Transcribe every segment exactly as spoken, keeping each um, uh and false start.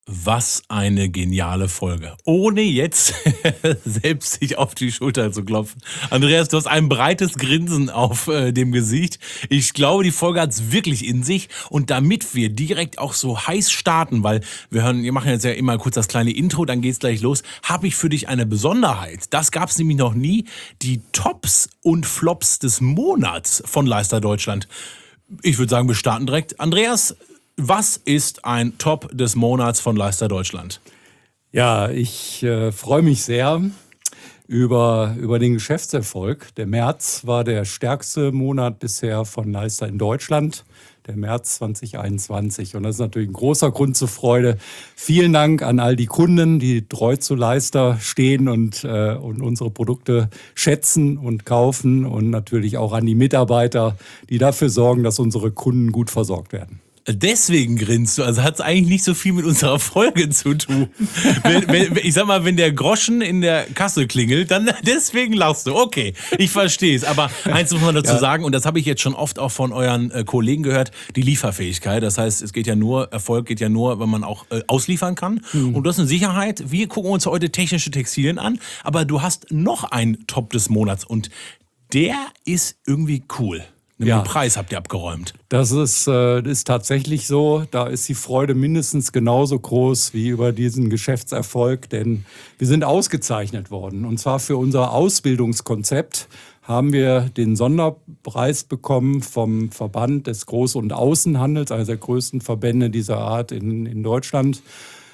Was eine geniale Folge. Ohne jetzt selbst sich auf die Schulter zu klopfen. Andreas, du hast ein breites Grinsen auf äh, dem Gesicht. Ich glaube, die Folge hat es wirklich in sich. Und damit wir direkt auch so heiß starten, weil wir hören, wir machen jetzt ja immer kurz das kleine Intro, dann geht's gleich los, habe ich für dich eine Besonderheit. Das gab es nämlich noch nie. Die Tops und Flops des Monats von Leister Deutschland. Ich würde sagen, wir starten direkt. Andreas, was ist ein Top des Monats von Leister Deutschland? Ja, ich äh, freue mich sehr über, über den Geschäftserfolg. Der März war der stärkste Monat bisher von Leister in Deutschland, der März zwanzig einundzwanzig. Und das ist natürlich ein großer Grund zur Freude. Vielen Dank an all die Kunden, die treu zu Leister stehen und, äh, und unsere Produkte schätzen und kaufen. Und natürlich auch an die Mitarbeiter, die dafür sorgen, dass unsere Kunden gut versorgt werden. Deswegen grinst du, also hat es eigentlich nicht so viel mit unserer Folge zu tun. wenn, wenn, ich sag mal, wenn der Groschen in der Kasse klingelt, dann deswegen lachst du. Okay, ich verstehe es. Aber eins muss man dazu ja. sagen, und das habe ich jetzt schon oft auch von euren äh, Kollegen gehört, die Lieferfähigkeit. Das heißt, es geht ja nur, Erfolg geht ja nur, wenn man auch äh, ausliefern kann. Mhm. Und das ist eine Sicherheit. Wir gucken uns heute technische Textilien an, aber du hast noch einen Top des Monats und der ist irgendwie cool. Ja. Den Preis habt ihr abgeräumt. Das ist, äh, ist tatsächlich so. Da ist die Freude mindestens genauso groß wie über diesen Geschäftserfolg, denn wir sind ausgezeichnet worden. Und zwar für unser Ausbildungskonzept haben wir den Sonderpreis bekommen vom Verband des Groß- und Außenhandels, einer der größten Verbände dieser Art in, in Deutschland.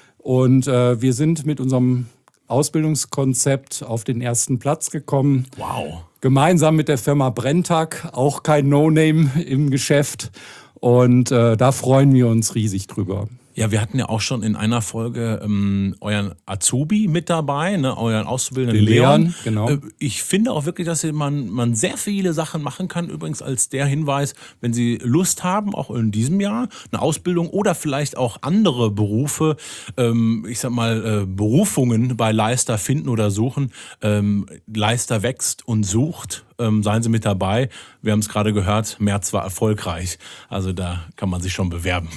Und äh, wir sind mit unserem Ausbildungskonzept auf den ersten Platz gekommen. Wow. Gemeinsam mit der Firma Brenntag, auch kein No-Name im Geschäft. Und äh, da freuen wir uns riesig drüber. Ja, wir hatten ja auch schon in einer Folge ähm, euren Azubi mit dabei, ne, euren Auszubildenden Den Leon. Leon, genau. Äh, ich finde auch wirklich, dass man, man sehr viele Sachen machen kann. Übrigens als der Hinweis, wenn Sie Lust haben, auch in diesem Jahr eine Ausbildung oder vielleicht auch andere Berufe, ähm, ich sag mal äh, Berufungen bei Leister finden oder suchen. Ähm, Leister wächst und sucht. Ähm, seien Sie mit dabei. Wir haben es gerade gehört, März war erfolgreich. Also da kann man sich schon bewerben.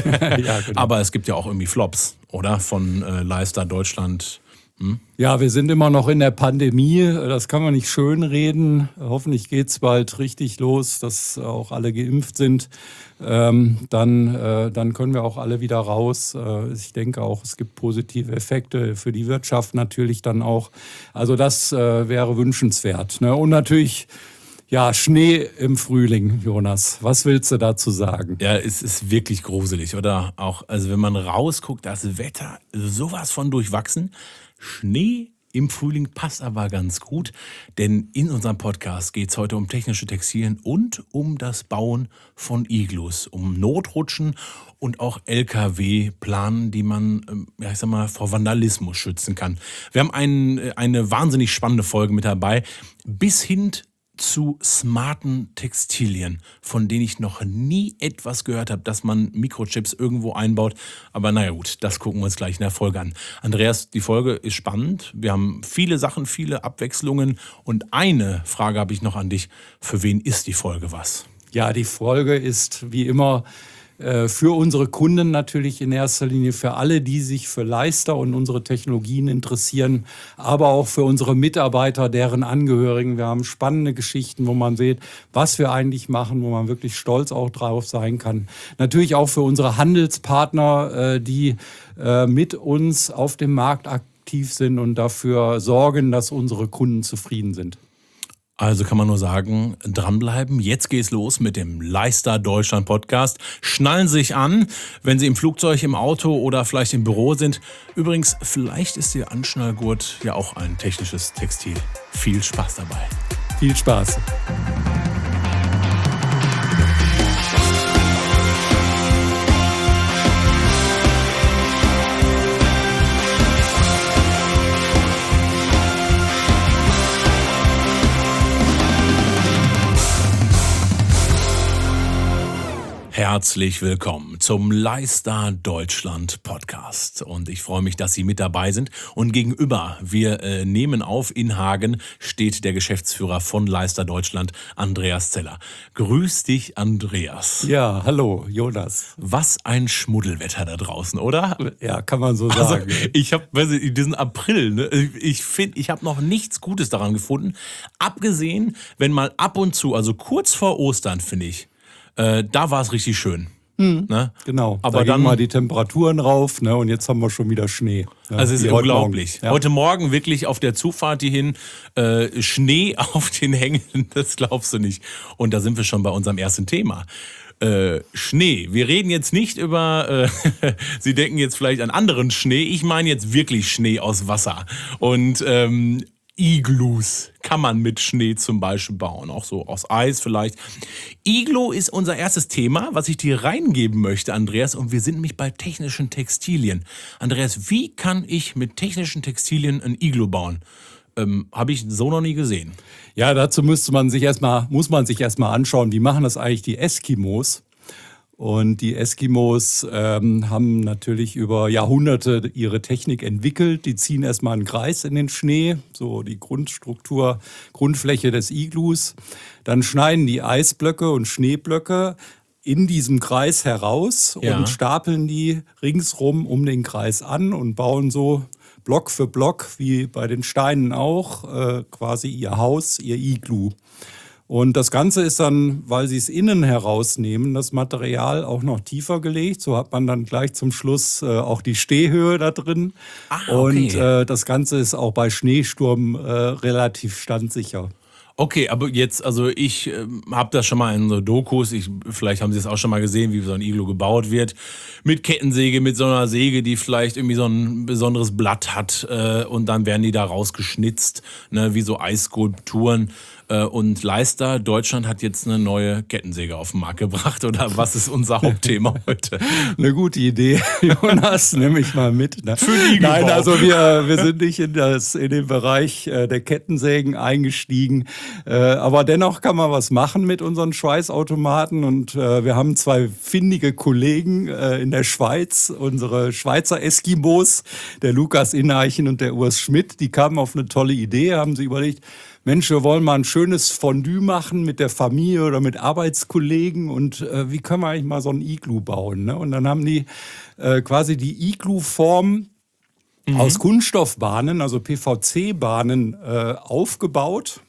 Ja, genau. Aber es gibt ja auch irgendwie Flops, oder? Von äh, Leister Deutschland. Hm? Ja, wir sind immer noch in der Pandemie. Das kann man nicht schönreden. Hoffentlich geht es bald richtig los, dass auch alle geimpft sind. Ähm, dann, äh, dann können wir auch alle wieder raus. Äh, ich denke auch, es gibt positive Effekte für die Wirtschaft natürlich dann auch. Also das äh, wäre wünschenswert. Ne? Und natürlich, ja, Schnee im Frühling, Jonas. Was willst du dazu sagen? Ja, es ist wirklich gruselig, oder? Auch, also wenn man rausguckt, das Wetter sowas von durchwachsen. Schnee im Frühling passt aber ganz gut, denn in unserem Podcast geht es heute um technische Textilien und um das Bauen von Iglus, um Notrutschen und auch L K W-Planen, die man, ja, ich sag mal, vor Vandalismus schützen kann. Wir haben einen, eine wahnsinnig spannende Folge mit dabei, bis hin zu smarten Textilien, von denen ich noch nie etwas gehört habe, dass man Mikrochips irgendwo einbaut. Aber naja gut, das gucken wir uns gleich in der Folge an. Andreas, die Folge ist spannend. Wir haben viele Sachen, viele Abwechslungen. Und eine Frage habe ich noch an dich. Für wen ist die Folge was? Ja, die Folge ist wie immer für unsere Kunden natürlich in erster Linie, für alle, die sich für Leister und unsere Technologien interessieren, aber auch für unsere Mitarbeiter, deren Angehörigen. Wir haben spannende Geschichten, wo man sieht, was wir eigentlich machen, wo man wirklich stolz auch drauf sein kann. Natürlich auch für unsere Handelspartner, die mit uns auf dem Markt aktiv sind und dafür sorgen, dass unsere Kunden zufrieden sind. Also kann man nur sagen, dranbleiben. Jetzt geht's los mit dem Leister Deutschland Podcast. Schnallen Sie sich an, wenn Sie im Flugzeug, im Auto oder vielleicht im Büro sind. Übrigens, vielleicht ist Ihr Anschnallgurt ja auch ein technisches Textil. Viel Spaß dabei. Viel Spaß. Herr Herzlich willkommen zum Leistar Deutschland Podcast. Und ich freue mich, dass Sie mit dabei sind. Und gegenüber, wir äh, nehmen auf, in Hagen steht der Geschäftsführer von Leistar Deutschland, Andreas Zeller. Grüß dich, Andreas. Ja, hallo, Jonas. Was ein Schmuddelwetter da draußen, oder? Ja, kann man so sagen. Also, ich habe, weiß ich, diesen April, ne, ich finde, ich habe noch nichts Gutes daran gefunden. Abgesehen, wenn mal ab und zu, also kurz vor Ostern, finde ich, Äh, da war es richtig schön. Hm, ne? Genau, aber da dann gingen mal die Temperaturen rauf, ne? Und jetzt haben wir schon wieder Schnee. Ne? Also es ist Wie heute unglaublich. Morgen. Ja. Heute Morgen wirklich auf der Zufahrt hierhin äh, Schnee auf den Hängen, das glaubst du nicht. Und da sind wir schon bei unserem ersten Thema. Äh, Schnee. Wir reden jetzt nicht über, äh, Sie denken jetzt vielleicht an anderen Schnee. Ich meine jetzt wirklich Schnee aus Wasser. Und ähm, Iglus kann man mit Schnee zum Beispiel bauen, auch so aus Eis vielleicht. Iglu ist unser erstes Thema, was ich dir reingeben möchte, Andreas. Und wir sind nämlich bei technischen Textilien. Andreas, wie kann ich mit technischen Textilien ein Iglu bauen? Ähm, habe ich so noch nie gesehen. Ja, dazu müsste man sich erstmal, muss man sich erstmal anschauen, wie machen das eigentlich die Eskimos? Und die Eskimos ähm, haben natürlich über Jahrhunderte ihre Technik entwickelt. Die ziehen erstmal einen Kreis in den Schnee, so die Grundstruktur, Grundfläche des Iglus. Dann schneiden die Eisblöcke und Schneeblöcke in diesem Kreis heraus Ja. und stapeln die ringsrum um den Kreis an und bauen so Block für Block, wie bei den Steinen auch, äh, quasi ihr Haus, ihr Iglu. Und das Ganze ist dann, weil sie es innen herausnehmen, das Material auch noch tiefer gelegt. So hat man dann gleich zum Schluss äh, auch die Stehhöhe da drin. Ah, okay. Und äh, das Ganze ist auch bei Schneesturm äh, relativ standsicher. Okay, aber jetzt, also ich äh, habe das schon mal in so Dokus, ich, vielleicht haben Sie es auch schon mal gesehen, wie so ein Iglu gebaut wird. Mit Kettensäge, mit so einer Säge, die vielleicht irgendwie so ein besonderes Blatt hat. Äh, und dann werden die da rausgeschnitzt, ne, wie so Eisskulpturen. Äh, und Leistar Deutschland hat jetzt eine neue Kettensäge auf den Markt gebracht. Oder was ist unser Hauptthema heute? Eine gute Idee, Jonas, nehme ich mal mit. Ne? Für den Iglubau. Nein, also wir, wir sind nicht in, das, in den Bereich äh, der Kettensägen eingestiegen. Äh, aber dennoch kann man was machen mit unseren Schweißautomaten. Und äh, wir haben zwei findige Kollegen äh, in der Schweiz, unsere Schweizer Eskimos, der Lukas Ineichen und der Urs Schmidt. Die kamen auf eine tolle Idee, haben sich überlegt, Mensch, wir wollen mal ein schönes Fondue machen mit der Familie oder mit Arbeitskollegen und äh, wie können wir eigentlich mal so ein Iglu bauen? Ne? Und dann haben die äh, quasi die Iglu-Form mhm. aus Kunststoffbahnen, also P V C-Bahnen, äh, aufgebaut.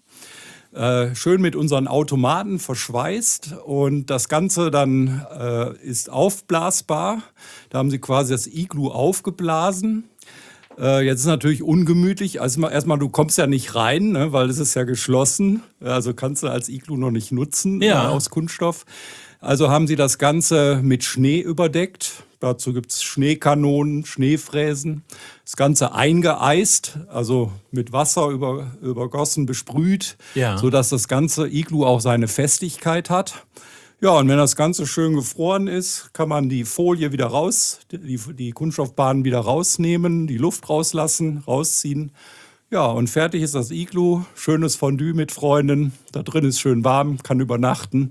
Äh, schön mit unseren Automaten verschweißt und das Ganze dann äh, ist aufblasbar. Da haben sie quasi das Iglu aufgeblasen. Jetzt ist natürlich ungemütlich. Also erstmal, du kommst ja nicht rein, ne, weil es ist ja geschlossen. Also kannst du als Iglu noch nicht nutzen, Ja. äh, aus Kunststoff. Also haben sie das Ganze mit Schnee überdeckt. Dazu gibt es Schneekanonen, Schneefräsen. Das Ganze eingeeist, also mit Wasser über, übergossen, besprüht, Ja. sodass das ganze Iglu auch seine Festigkeit hat. Ja, und wenn das Ganze schön gefroren ist, kann man die Folie wieder raus, die, die Kunststoffbahnen wieder rausnehmen, die Luft rauslassen, rausziehen. Ja, und fertig ist das Iglu. Schönes Fondue mit Freunden. Da drin ist schön warm, kann übernachten.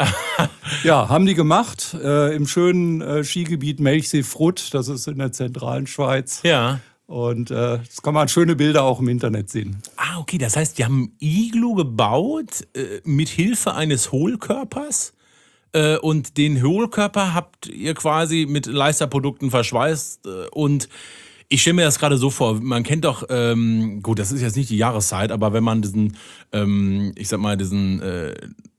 Ja, haben die gemacht äh, im schönen äh, Skigebiet Melchsee-Frut. Das ist in der zentralen Schweiz. Ja. Und äh, das kann man schöne Bilder auch im Internet sehen. Ah, okay, das heißt, die haben ein Iglu gebaut äh, mit Hilfe eines Hohlkörpers? Äh, und den Hohlkörper habt ihr quasi mit Leistar-Produkten verschweißt. Äh, und ich stelle mir das gerade so vor, man kennt doch, ähm, gut, das ist jetzt nicht die Jahreszeit, aber wenn man diesen, ähm, ich sag mal, diesen äh,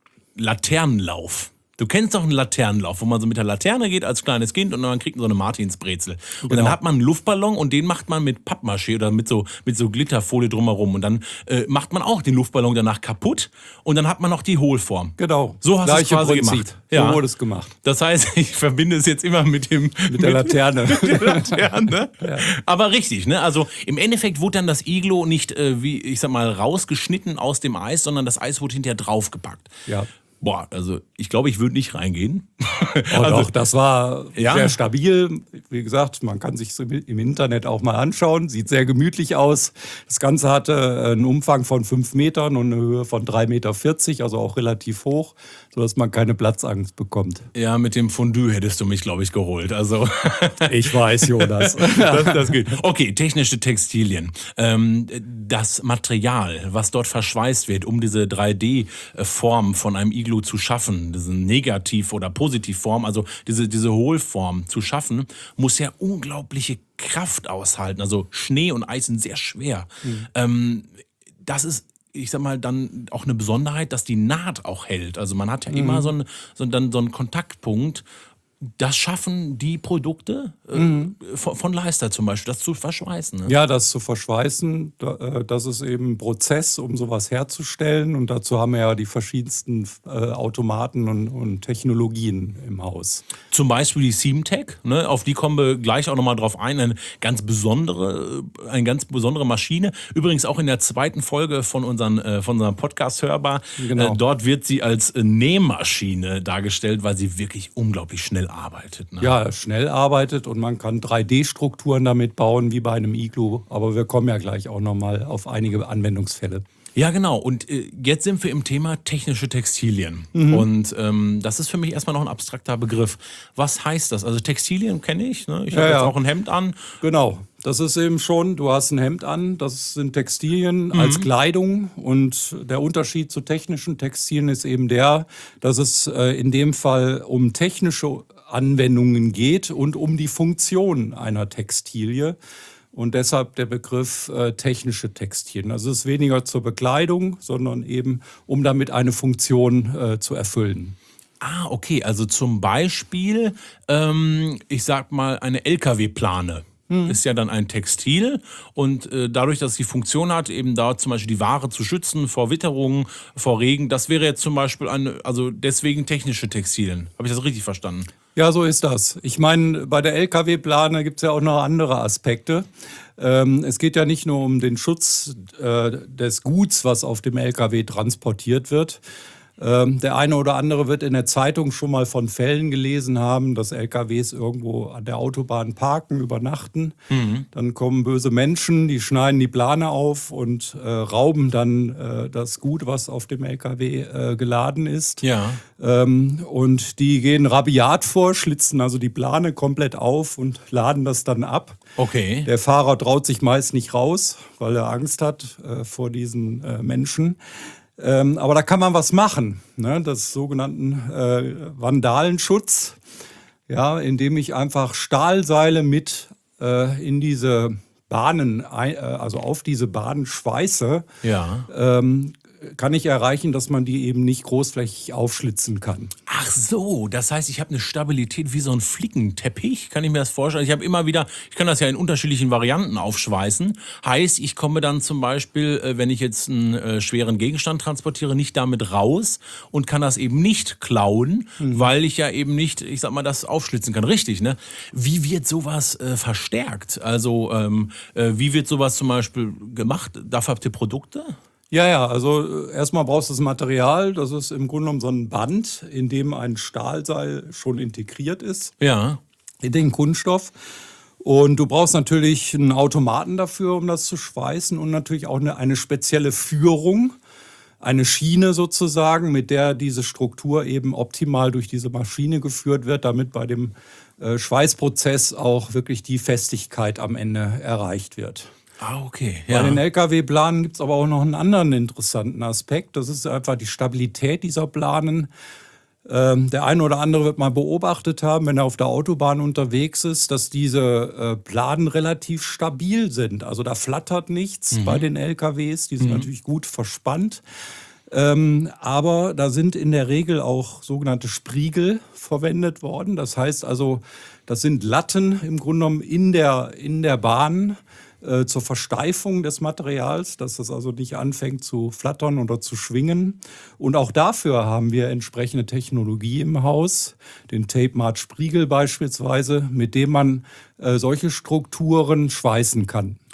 Laternenlauf, du kennst doch einen Laternenlauf, wo man so mit der Laterne geht als kleines Kind und man kriegt so eine Martinsbrezel. Und Genau. dann hat man einen Luftballon und den macht man mit Pappmaché oder mit so, mit so Glitterfolie drumherum. Und dann äh, macht man auch den Luftballon danach kaputt und dann hat man noch die Hohlform. Genau. So hast du es Gleiche quasi Prinzip. gemacht. So Ja. wurde es gemacht. Das heißt, ich verbinde es jetzt immer mit dem Mit der Laterne. mit der Laterne. Aber richtig, ne? Also im Endeffekt wurde dann das Iglu nicht, äh, wie ich sag mal, rausgeschnitten aus dem Eis, sondern das Eis wurde hinterher draufgepackt. Ja. Boah, also ich glaube, ich würde nicht reingehen. Oh, also, doch, das war ja. sehr stabil. Wie gesagt, man kann sich im Internet auch mal anschauen. Sieht sehr gemütlich aus. Das Ganze hatte einen Umfang von fünf Metern und eine Höhe von drei Meter vierzig, also auch relativ hoch, sodass man keine Platzangst bekommt. Ja, mit dem Fondue hättest du mich, glaube ich, geholt. Also ich weiß, Jonas. das, das geht. Okay, technische Textilien. Ähm, das Material, was dort verschweißt wird, um diese drei D-Form von einem Iglu zu schaffen, diese Negativ- oder Positivform, also diese, diese Hohlform zu schaffen, muss ja unglaubliche Kraft aushalten. Also Schnee und Eis sind sehr schwer. Mhm. Ähm, das ist, ich sag mal, dann auch eine Besonderheit, dass die Naht auch hält. Also man hat ja mhm. immer so einen, so, dann, so einen Kontaktpunkt. Das schaffen die Produkte äh, mhm. von, von Leista zum Beispiel, das zu verschweißen. Ne? Ja, das zu verschweißen, das ist eben ein Prozess, um sowas herzustellen. Und dazu haben wir ja die verschiedensten äh, Automaten und, und Technologien im Haus. Zum Beispiel die Seamtech, ne? Auf die kommen wir gleich auch nochmal drauf ein. Eine ganz besondere, eine ganz besondere Maschine. Übrigens auch in der zweiten Folge von, unseren, äh, von unserem Podcast hörbar. Genau. Äh, dort wird sie als Nähmaschine dargestellt, weil sie wirklich unglaublich schnell arbeitet. Ne? Ja, schnell arbeitet und man kann drei D-Strukturen damit bauen, wie bei einem Iglu. Aber wir kommen ja gleich auch nochmal auf einige Anwendungsfälle. Ja, genau. Und äh, jetzt sind wir im Thema technische Textilien. Mhm. Und ähm, das ist für mich erstmal noch ein abstrakter Begriff. Was heißt das? Also Textilien kenne ich. Ne? Ich ja, habe jetzt ja. auch ein Hemd an. Genau. Das ist eben schon, du hast ein Hemd an, das sind Textilien mhm. als Kleidung. Und der Unterschied zu technischen Textilien ist eben der, dass es äh, in dem Fall um technische Anwendungen geht und um die Funktion einer Textilie. Und deshalb der Begriff äh, technische Textilien. Also es ist weniger zur Bekleidung, sondern eben, um damit eine Funktion äh, zu erfüllen. Ah, okay. Also zum Beispiel, ähm, ich sag mal, eine L K W-Plane. Hm. Ist ja dann ein Textil und äh, dadurch, dass es die Funktion hat, eben da zum Beispiel die Ware zu schützen vor Witterung, vor Regen, das wäre jetzt zum Beispiel eine, also deswegen technische Textilien. Habe ich das richtig verstanden? Ja, so ist das. Ich meine, bei der L K W-Plane gibt es ja auch noch andere Aspekte. Ähm, es geht ja nicht nur um den Schutz äh, des Guts, was auf dem L K W transportiert wird. Ähm, der eine oder andere wird in der Zeitung schon mal von Fällen gelesen haben, dass L K Ws irgendwo an der Autobahn parken, übernachten. Mhm. Dann kommen böse Menschen, die schneiden die Plane auf und äh, rauben dann äh, das Gut, was auf dem L K W äh, geladen ist. Ja. Ähm, und die gehen rabiat vor, schlitzen also die Plane komplett auf und laden das dann ab. Okay. Der Fahrer traut sich meist nicht raus, weil er Angst hat äh, vor diesen äh, Menschen. Ähm, aber da kann man was machen, ne? Das sogenannten äh, Vandalenschutz, ja, indem ich einfach Stahlseile mit äh, in diese Bahnen, ein, äh, also auf diese Bahnen schweiße, ja. ähm, kann ich erreichen, dass man die eben nicht großflächig aufschlitzen kann. Ach so, das heißt, ich habe eine Stabilität wie so ein Flickenteppich, kann ich mir das vorstellen? Ich habe immer wieder, ich kann das ja in unterschiedlichen Varianten aufschweißen. Heißt, ich komme dann zum Beispiel, wenn ich jetzt einen äh, schweren Gegenstand transportiere, nicht damit raus und kann das eben nicht klauen, mhm. weil ich ja eben nicht, ich sag mal, das aufschlitzen kann. Richtig, ne? Wie wird sowas äh, verstärkt? Also, ähm, äh, wie wird sowas zum Beispiel gemacht? Dafür habt ihr Produkte? Ja, ja, also erstmal brauchst du das Material, das ist im Grunde genommen so ein Band, in dem ein Stahlseil schon integriert ist. Ja. In den Kunststoff. Und du brauchst natürlich einen Automaten dafür, um das zu schweißen und natürlich auch eine, eine spezielle Führung, eine Schiene sozusagen, mit der diese Struktur eben optimal durch diese Maschine geführt wird, damit bei dem äh, Schweißprozess auch wirklich die Festigkeit am Ende erreicht wird. Ah, okay. Ja. Bei den L K W-Planen gibt es aber auch noch einen anderen interessanten Aspekt. Das ist einfach die Stabilität dieser Planen. Ähm, der eine oder andere wird mal beobachtet haben, wenn er auf der Autobahn unterwegs ist, dass diese äh, Planen relativ stabil sind. Also da flattert nichts mhm. bei den L K Ws. Die sind mhm. natürlich gut verspannt. Ähm, aber da sind in der Regel auch sogenannte Spriegel verwendet worden. Das heißt also, das sind Latten im Grunde genommen in der, in der Bahn, äh, zur Versteifung des Materials, dass das also nicht anfängt zu flattern oder zu schwingen. Und auch dafür haben wir entsprechende Technologie im Haus, den Tape Mart Spriegel beispielsweise, mit dem man äh, solche Strukturen schweißen kann.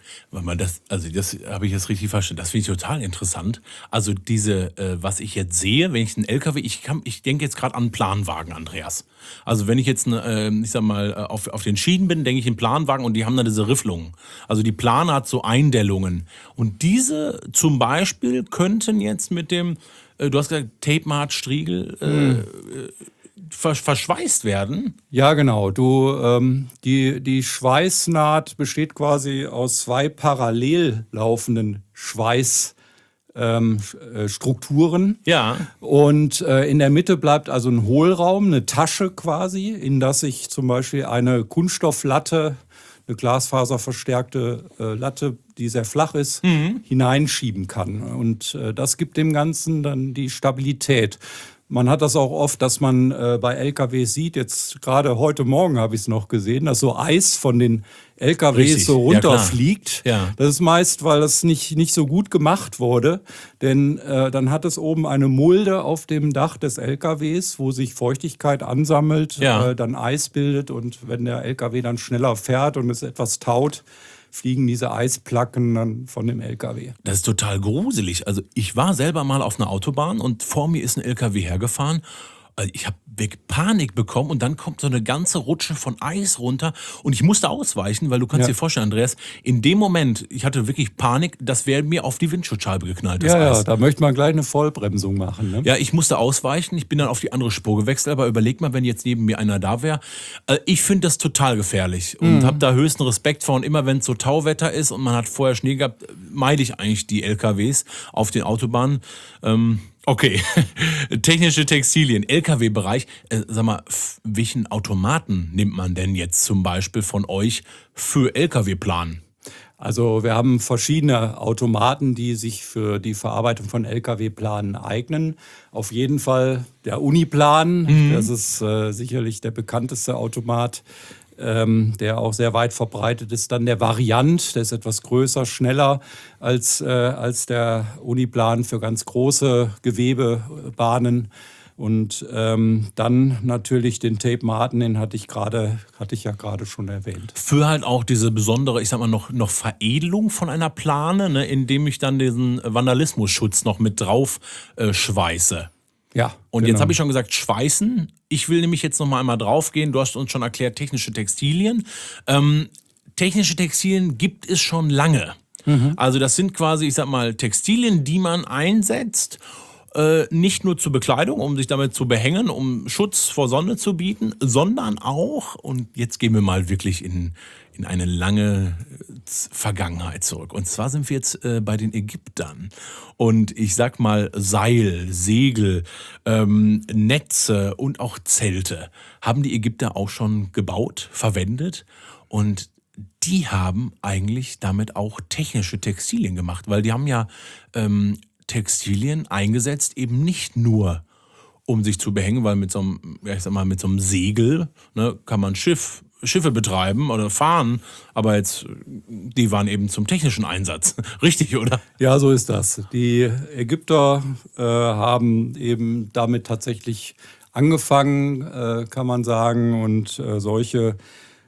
Warte mal, das, also das habe ich jetzt richtig verstanden. Das finde ich total interessant. Also diese, äh, was ich jetzt sehe, wenn ich einen L K W, ich kann, ich denke jetzt gerade an einen Planwagen, Andreas. Also wenn ich jetzt, ne, äh, ich sag mal, äh, auf, auf den Schienen bin, denke ich in Planwagen und die haben dann diese Rifflungen. Also die Plane hat so Eindellungen. Und diese zum Beispiel könnten jetzt mit dem, äh, du hast gesagt, Tape Mart Striegel, äh, Hm. äh, ver- verschweißt werden. Ja, genau. Du, ähm, die, die Schweißnaht besteht quasi aus zwei parallel laufenden Schweißstrukturen. Ähm, äh, Strukturen. Ja. Und äh, in der Mitte bleibt also ein Hohlraum, eine Tasche quasi, in das ich zum Beispiel eine Kunststofflatte, eine glasfaserverstärkte äh, Latte, die sehr flach ist, hineinschieben kann. Und äh, das gibt dem Ganzen dann die Stabilität. Man hat das auch oft, dass man äh, bei L K Ws sieht, jetzt gerade heute Morgen habe ich es noch gesehen, dass so Eis von den L K Ws Richtig. so Ja, klar. runterfliegt. Ja. Das ist meist, weil das nicht, nicht so gut gemacht wurde, denn äh, dann hat es oben eine Mulde auf dem Dach des L K Ws, wo sich Feuchtigkeit ansammelt, Ja. äh, dann Eis bildet und wenn der L K W dann schneller fährt und es etwas taut, fliegen diese Eisplacken dann von dem L K W. Das ist total gruselig. Also ich war selber mal auf einer Autobahn und vor mir ist ein L K W hergefahren. Also ich habe Panik bekommen und dann kommt so eine ganze Rutsche von Eis runter und ich musste ausweichen, weil du kannst Ja. dir vorstellen, Andreas, in dem Moment, ich hatte wirklich Panik, das wäre mir auf die Windschutzscheibe geknallt, das Ja, ja, Eis. da möchte man gleich eine Vollbremsung machen. Ne? Ja, ich musste ausweichen, ich bin dann auf die andere Spur gewechselt, aber überleg mal, wenn jetzt neben mir einer da wäre. Äh, Ich finde das total gefährlich und habe da höchsten Respekt vor. Und immer wenn es so Tauwetter ist und man hat vorher Schnee gehabt, meide ich eigentlich die L K Ws auf den Autobahnen. Ähm, okay, technische Textilien, L K W-Bereich. Äh, sag mal, f- welchen Automaten nimmt man denn jetzt zum Beispiel von euch für L K W-Plan? Also wir haben verschiedene Automaten, die sich für die Verarbeitung von L K W-Planen eignen. Auf jeden Fall der Uniplan, das ist äh, sicherlich der bekannteste Automat, ähm, der auch sehr weit verbreitet ist. Dann der Variant, der ist etwas größer, schneller als, äh, als der Uniplan für ganz große Gewebebahnen. Und ähm, dann natürlich den Tape Martin, den hatte ich gerade, hatte ich ja gerade schon erwähnt. Für halt auch diese besondere, ich sag mal, noch, noch Veredelung von einer Plane, ne, indem ich dann diesen Vandalismusschutz noch mit drauf äh, schweiße. Ja. Und genau. jetzt habe ich schon gesagt, schweißen. Ich will nämlich jetzt noch mal einmal draufgehen. Du hast uns schon erklärt, technische Textilien. Ähm, technische Textilien gibt es schon lange. Also das sind quasi, ich sag mal, Textilien, die man einsetzt, äh, nicht nur zur Bekleidung, um sich damit zu behängen, um Schutz vor Sonne zu bieten, sondern auch, und jetzt gehen wir mal wirklich in, in eine lange äh, Vergangenheit zurück. Und zwar sind wir jetzt äh, bei den Ägyptern. Und ich sag mal, Seil, Segel, ähm, Netze und auch Zelte haben die Ägypter auch schon gebaut, verwendet. Und die haben eigentlich damit auch technische Textilien gemacht, weil die haben ja ähm, Textilien eingesetzt, eben nicht nur um sich zu behängen, weil mit so einem, ja, ich sag mal, mit so einem Segel, ne, kann man Schiff, Schiffe betreiben oder fahren, aber jetzt, die waren eben zum technischen Einsatz. Richtig, oder? Ja, so ist das. Die Ägypter äh, haben eben damit tatsächlich angefangen, äh, kann man sagen, und äh, solche,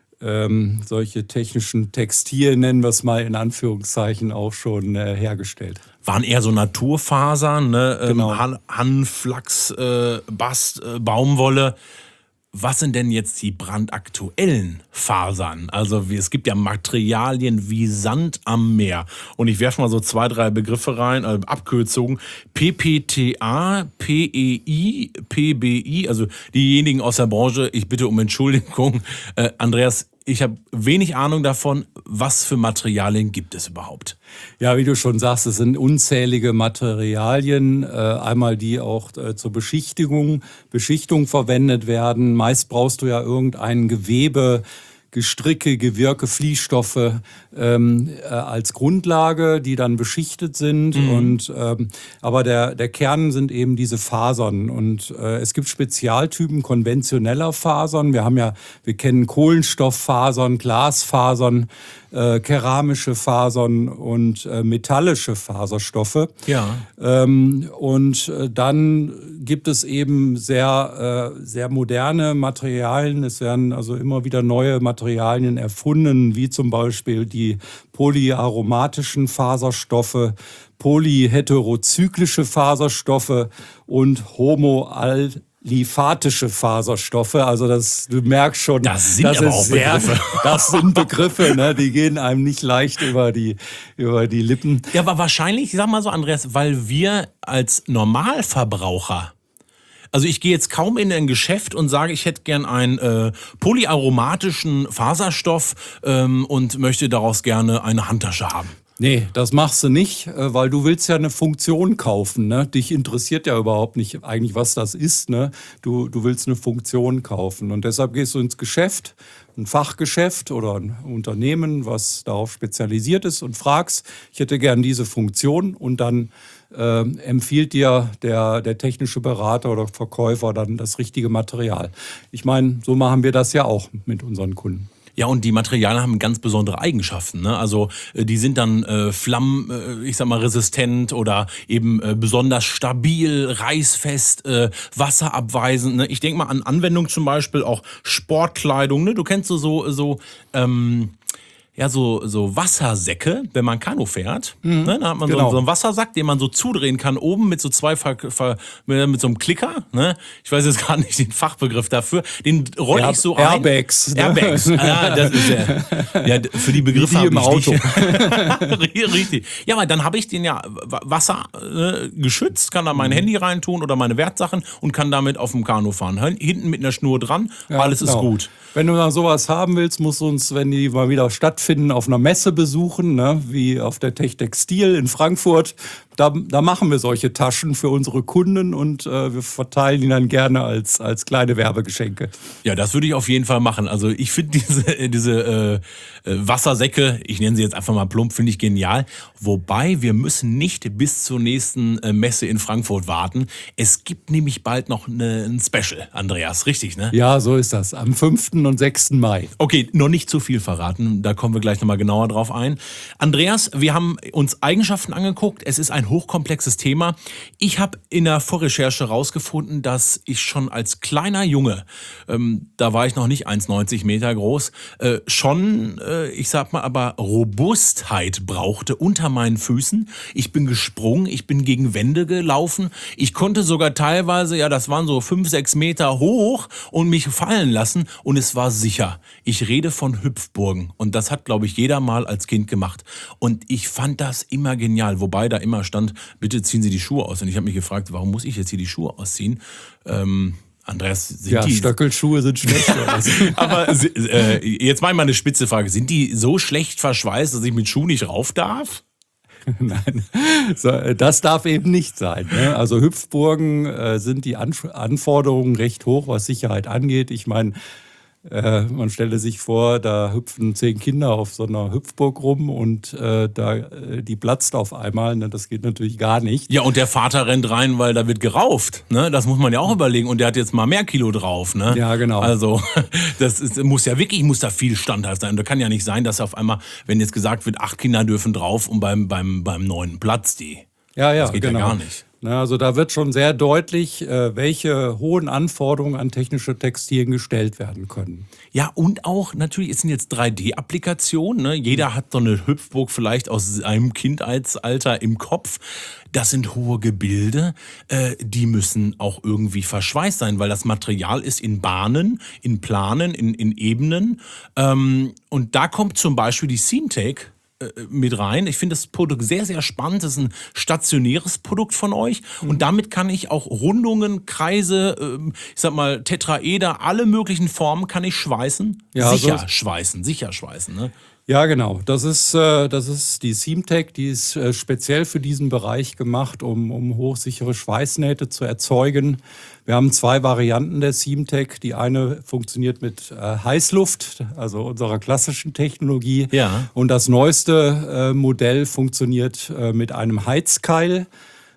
ähm, solche technischen Textilien, nennen wir es mal in Anführungszeichen, auch schon äh, hergestellt. Waren eher so Naturfasern, ne? Genau. ähm, Han Hanflachs, äh, Bast, äh, Baumwolle. Was sind denn jetzt die brandaktuellen Fasern? Also wie, es gibt ja Materialien wie Sand am Meer. Und ich werfe mal so zwei, drei Begriffe rein, äh, Abkürzungen. P P T A, P E I, P B I. Also diejenigen aus der Branche, ich bitte um Entschuldigung. Äh, Andreas, ich habe wenig Ahnung davon, was für Materialien gibt es überhaupt? Ja, wie du schon sagst, es sind unzählige Materialien, äh, einmal die auch äh, zur Beschichtung, Beschichtung verwendet werden. Meist brauchst du ja irgendein Gewebe, Gestricke, Gewirke, Fließstoffe ähm, äh, als Grundlage, die dann beschichtet sind. Mhm. Und, ähm, aber der, der Kern sind eben diese Fasern. Und äh, es gibt Spezialtypen konventioneller Fasern. Wir haben ja, wir kennen Kohlenstofffasern, Glasfasern. äh, keramische Fasern und äh, metallische Faserstoffe. Ja. Ähm, und äh, dann gibt es eben sehr, äh, sehr moderne Materialien. Es werden also immer wieder neue Materialien erfunden, wie zum Beispiel die polyaromatischen Faserstoffe, polyheterozyklische Faserstoffe und homoaliphatische Faserstoffe. Also das, du merkst schon, das sind das aber ist auch sehr, Begriffe. Das sind Begriffe, ne? Die gehen einem nicht leicht über die, über die Lippen. Ja, aber wahrscheinlich, sag mal so, Andreas, weil wir als Normalverbraucher, also ich gehe jetzt kaum in ein Geschäft und sage, ich hätte gern einen äh, polyaromatischen Faserstoff ähm, und möchte daraus gerne eine Handtasche haben. Nee, das machst du nicht, äh, weil du willst ja eine Funktion kaufen. Ne? Dich interessiert ja überhaupt nicht eigentlich, was das ist. Ne? Du, du willst eine Funktion kaufen und deshalb gehst du ins Geschäft, ein Fachgeschäft oder ein Unternehmen, was darauf spezialisiert ist und fragst, ich hätte gern diese Funktion und dann äh, empfiehlt dir der, der technische Berater oder Verkäufer dann das richtige Material. Ich meine, so machen wir das ja auch mit unseren Kunden. Ja, und die Materialien haben ganz besondere Eigenschaften. Ne? Also äh, die sind dann äh, flamm, äh, ich sag mal, resistent oder eben äh, besonders stabil, reißfest, äh, wasserabweisend. Ne? Ich denke mal an Anwendung zum Beispiel auch Sportkleidung. Ne? Du kennst so so so ähm, ja, so, so Wassersäcke, wenn man Kanu fährt. Mhm, ne, da hat man genau. so, so einen Wassersack, den man so zudrehen kann, oben mit so zwei, Ver, Ver, mit so einem Klicker. Ne? Ich weiß jetzt gar nicht den Fachbegriff dafür. Den rolle Air, ich so Airbags, ein. Airbags. Ne? Ah, das ist ja, ja, für die Begriffe Wie im habe ich Auto. nicht. Richtig. Ja, aber dann habe ich den ja Wasser äh, geschützt, kann da mein mhm. Handy reintun oder meine Wertsachen und kann damit auf dem Kanu fahren. Hinten mit einer Schnur dran, ja, alles genau. ist gut. Wenn du dann sowas haben willst, musst du uns, wenn die mal wieder stattfinden, auf einer Messe besuchen, ne? Wie auf der Techtextil in Frankfurt. Da, da machen wir solche Taschen für unsere Kunden und äh, wir verteilen die dann gerne als, als kleine Werbegeschenke. Ja, das würde ich auf jeden Fall machen. Also ich finde diese, diese äh, Wassersäcke, ich nenne sie jetzt einfach mal plump, finde ich genial. Wobei, wir müssen nicht bis zur nächsten äh, Messe in Frankfurt warten. Es gibt nämlich bald noch eine, ein Special, Andreas, richtig, ne? Ja, so ist das. Am fünften und sechsten Mai. Okay, noch nicht zu viel verraten, da kommen wir gleich nochmal genauer drauf ein. Andreas, wir haben uns Eigenschaften angeguckt. Es ist ein hochkomplexes Thema. Ich habe in der Vorrecherche herausgefunden, dass ich schon als kleiner Junge, ähm, da war ich noch nicht eins Komma neunzig Meter groß, äh, schon, äh, ich sag mal, aber Robustheit brauchte unter meinen Füßen. Ich bin gesprungen, ich bin gegen Wände gelaufen. Ich konnte sogar teilweise, ja, das waren so fünf, sechs Meter hoch und mich fallen lassen und es war sicher. Ich rede von Hüpfburgen und das hat, glaube ich, jeder mal als Kind gemacht. Und ich fand das immer genial, wobei da immer stand, bitte ziehen Sie die Schuhe aus. Und ich habe mich gefragt, warum muss ich jetzt hier die Schuhe ausziehen? Ähm, Andreas, sind ja, die... Stöckelschuhe sind schlecht. Aber äh, jetzt mal eine spitze Frage. Sind die so schlecht verschweißt, dass ich mit Schuhen nicht rauf darf? Nein, so, das darf eben nicht sein. Ne? Also Hüpfburgen äh, sind die Anf- Anforderungen recht hoch, was Sicherheit angeht. Ich meine, äh, man stelle sich vor, da hüpfen zehn Kinder auf so einer Hüpfburg rum und äh, da, äh, die platzt auf einmal. Ne? Das geht natürlich gar nicht. Ja, und der Vater rennt rein, weil da wird gerauft. Ne? Das muss man ja auch überlegen. Und der hat jetzt mal mehr Kilo drauf. Ne? Ja, genau. Also das ist, muss ja wirklich, muss da viel standhaft sein. Und da kann ja nicht sein, dass auf einmal, wenn jetzt gesagt wird, acht Kinder dürfen drauf und beim, beim, beim neunten Platz die. Ja, ja, das geht genau. ja gar nicht. Na, also da wird schon sehr deutlich, äh, welche hohen Anforderungen an technische Textilien gestellt werden können. Ja, und auch natürlich, es sind jetzt drei D-Applikationen. Ne? Jeder hat so eine Hüpfburg vielleicht aus seinem Kindheitsalter im Kopf. Das sind hohe Gebilde, äh, die müssen auch irgendwie verschweißt sein, weil das Material ist in Bahnen, in Planen, in, in Ebenen. Ähm, und da kommt zum Beispiel die Seamtech mit rein. Ich finde das Produkt sehr, sehr spannend. Das ist ein stationäres Produkt von euch. Und damit kann ich auch Rundungen, Kreise, ich sag mal Tetraeder, alle möglichen Formen kann ich schweißen. Ja, sicher so schweißen, sicher schweißen. Ne? Ja, genau. Das ist, äh, das ist die Seamtech, die ist äh, speziell für diesen Bereich gemacht, um, um hochsichere Schweißnähte zu erzeugen. Wir haben zwei Varianten der Seamtech. Die eine funktioniert mit äh, Heißluft, also unserer klassischen Technologie. Ja. Und das neueste äh, Modell funktioniert äh, mit einem Heizkeil.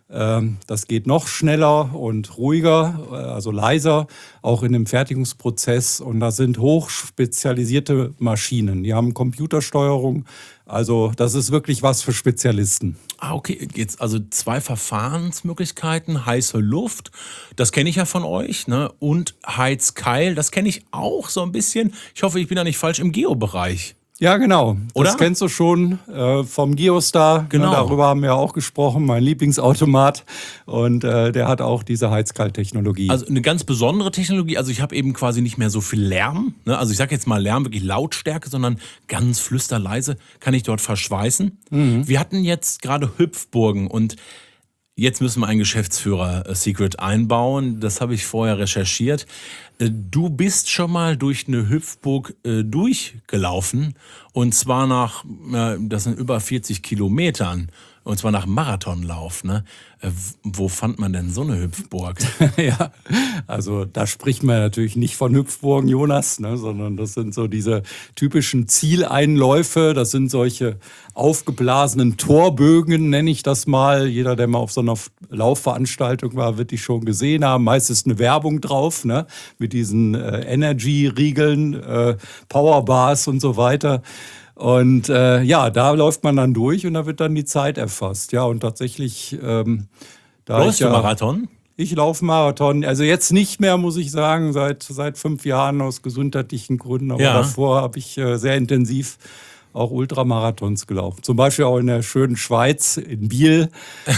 Ähm, das geht noch schneller und ruhiger, äh, also leiser, auch in dem Fertigungsprozess. Und das sind hochspezialisierte Maschinen. Die haben Computersteuerung. Also das ist wirklich was für Spezialisten. Ah, okay. Jetzt also zwei Verfahrensmöglichkeiten. Heiße Luft, das kenne ich ja von euch, ne? Und Heizkeil, das kenne ich auch so ein bisschen. Ich hoffe, ich bin da nicht falsch im Geobereich. Ja, genau. Oder? Das kennst du schon äh, vom Geostar. Genau. Ne, darüber haben wir auch gesprochen, mein Lieblingsautomat. Und äh, der hat auch diese Heizkalttechnologie. Also eine ganz besondere Technologie. Also ich habe eben quasi nicht mehr so viel Lärm. Ne? Also ich sage jetzt mal Lärm, wirklich Lautstärke, sondern ganz flüsterleise kann ich dort verschweißen. Mhm. Wir hatten jetzt gerade Hüpfburgen und jetzt müssen wir einen Geschäftsführer-Secret einbauen. Das habe ich vorher recherchiert. Du bist schon mal durch eine Hüpfburg äh, durchgelaufen. Und zwar nach, äh, das sind über vierzig Kilometern. Und zwar nach Marathonlauf. Ne? Äh, wo fand man denn so eine Hüpfburg? Ja, also da spricht man natürlich nicht von Hüpfburgen, Jonas, ne, sondern das sind so diese typischen Zieleinläufe. Das sind solche aufgeblasenen Torbögen, nenne ich das mal. Jeder, der mal auf so einer Laufveranstaltung war, wird die schon gesehen haben. Meist ist eine Werbung drauf, ne, mit diesen äh, Energy-Riegeln, äh, Powerbars und so weiter. Und äh, ja, da läuft man dann durch und da wird dann die Zeit erfasst. Ja, und tatsächlich... Ähm, da Läufst ich du ja, Marathon? Ich laufe Marathon. Also jetzt nicht mehr, muss ich sagen, seit, seit fünf Jahren aus gesundheitlichen Gründen. Aber Ja. davor habe ich äh, sehr intensiv auch Ultramarathons gelaufen. Zum Beispiel auch in der schönen Schweiz, in Biel.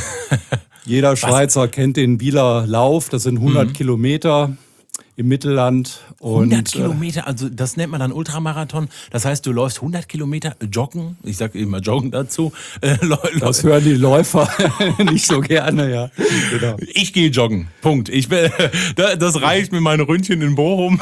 Jeder Schweizer kennt den Bieler Lauf. Das sind hundert mhm. Kilometer im Mittelland. Und, hundert Kilometer, also das nennt man dann Ultramarathon. Das heißt, du läufst hundert Kilometer joggen. Ich sage immer joggen dazu. Äh, das hören die Läufer nicht so gerne, ja. Genau. Ich gehe joggen. Punkt. Ich will, das reicht mit meinen Ründchen in Bochum.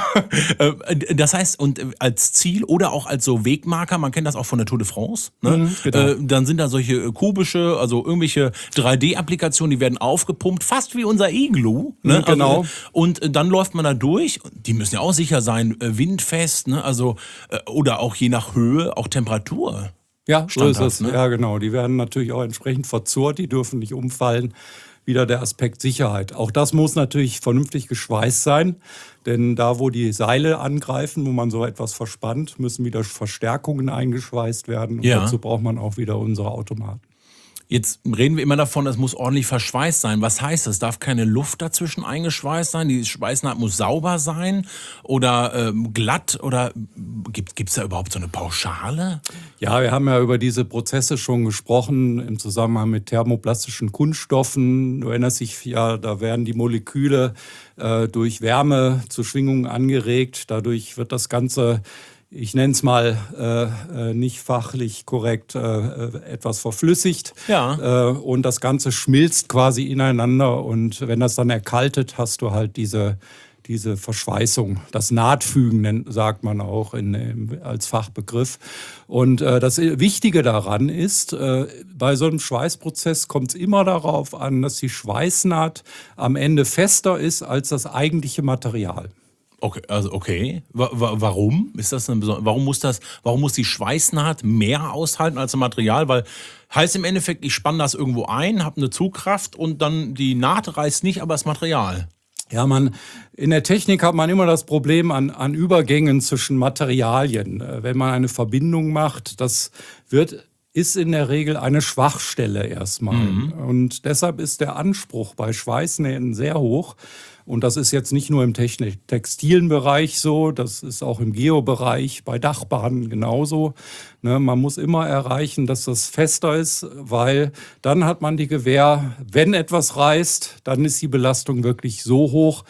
Das heißt, und als Ziel oder auch als so Wegmarker, man kennt das auch von der Tour de France, ne? Mhm, genau. Dann sind da solche kubische, also irgendwelche drei D-Applikationen, die werden aufgepumpt, fast wie unser Igloo. Ne? Mhm, genau. Also, und dann läuft man da durch. Die müssen ja auch sicher sein, windfest, ne? Also, oder auch je nach Höhe, auch Temperatur. Ja, so ist es. Ne? Ja, genau. Die werden natürlich auch entsprechend verzurrt, die dürfen nicht umfallen. Wieder der Aspekt Sicherheit. Auch das muss natürlich vernünftig geschweißt sein, denn da, wo die Seile angreifen, wo man so etwas verspannt, müssen wieder Verstärkungen eingeschweißt werden. Und ja. dazu braucht man auch wieder unsere Automaten. Jetzt reden wir immer davon, es muss ordentlich verschweißt sein. Was heißt das? Darf keine Luft dazwischen eingeschweißt sein? Die Schweißnaht muss sauber sein oder ähm, glatt? Oder gibt es da überhaupt so eine Pauschale? Ja, wir haben ja über diese Prozesse schon gesprochen im Zusammenhang mit thermoplastischen Kunststoffen. Du erinnerst dich ja, da werden die Moleküle äh, durch Wärme zu Schwingungen angeregt. Dadurch wird das Ganze, ich nenne es mal äh, nicht fachlich korrekt, äh, etwas verflüssigt. Ja. Äh, und das Ganze schmilzt quasi ineinander. Und wenn das dann erkaltet, hast du halt diese, diese Verschweißung. Das Nahtfügen sagt man auch in, als Fachbegriff. Und äh, das Wichtige daran ist, äh, bei so einem Schweißprozess kommt es immer darauf an, dass die Schweißnaht am Ende fester ist als das eigentliche Material. Okay, also okay. Warum ist das eine Besonderheit? Warum muss das, warum muss die Schweißnaht mehr aushalten als ein Material? Weil heißt im Endeffekt, ich spanne das irgendwo ein, habe eine Zugkraft und dann die Naht reißt nicht, aber das Material. Ja, man, in der Technik hat man immer das Problem an, an Übergängen zwischen Materialien. Wenn man eine Verbindung macht, das wird ist in der Regel eine Schwachstelle erstmal. Mhm. Und deshalb ist der Anspruch bei Schweißnähten sehr hoch. Und das ist jetzt nicht nur im Technik- textilen Bereich so, das ist auch im Geobereich, bei Dachbahnen genauso. Ne, man muss immer erreichen, dass das fester ist, weil dann hat man die Gewähr, wenn etwas reißt, dann ist die Belastung wirklich so hoch,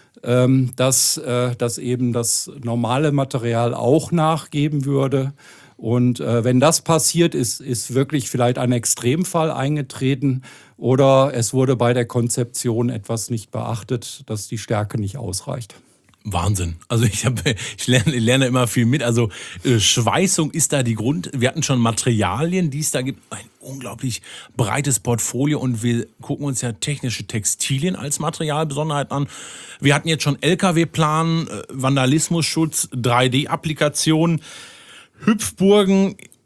ähm, dass, äh, dass eben das normale Material auch nachgeben würde. Und äh, wenn das passiert, ist, ist wirklich vielleicht ein Extremfall eingetreten oder es wurde bei der Konzeption etwas nicht beachtet, dass die Stärke nicht ausreicht. Wahnsinn. Also ich, hab, ich lerne, lerne immer viel mit. Also äh, Schweißung ist da die Grund. Wir hatten schon Materialien, die es da gibt. Ein unglaublich breites Portfolio und wir gucken uns ja technische Textilien als Materialbesonderheit an. Wir hatten jetzt schon L K W-Plan, äh, Vandalismusschutz, drei D-Applikationen, Hüpfburgen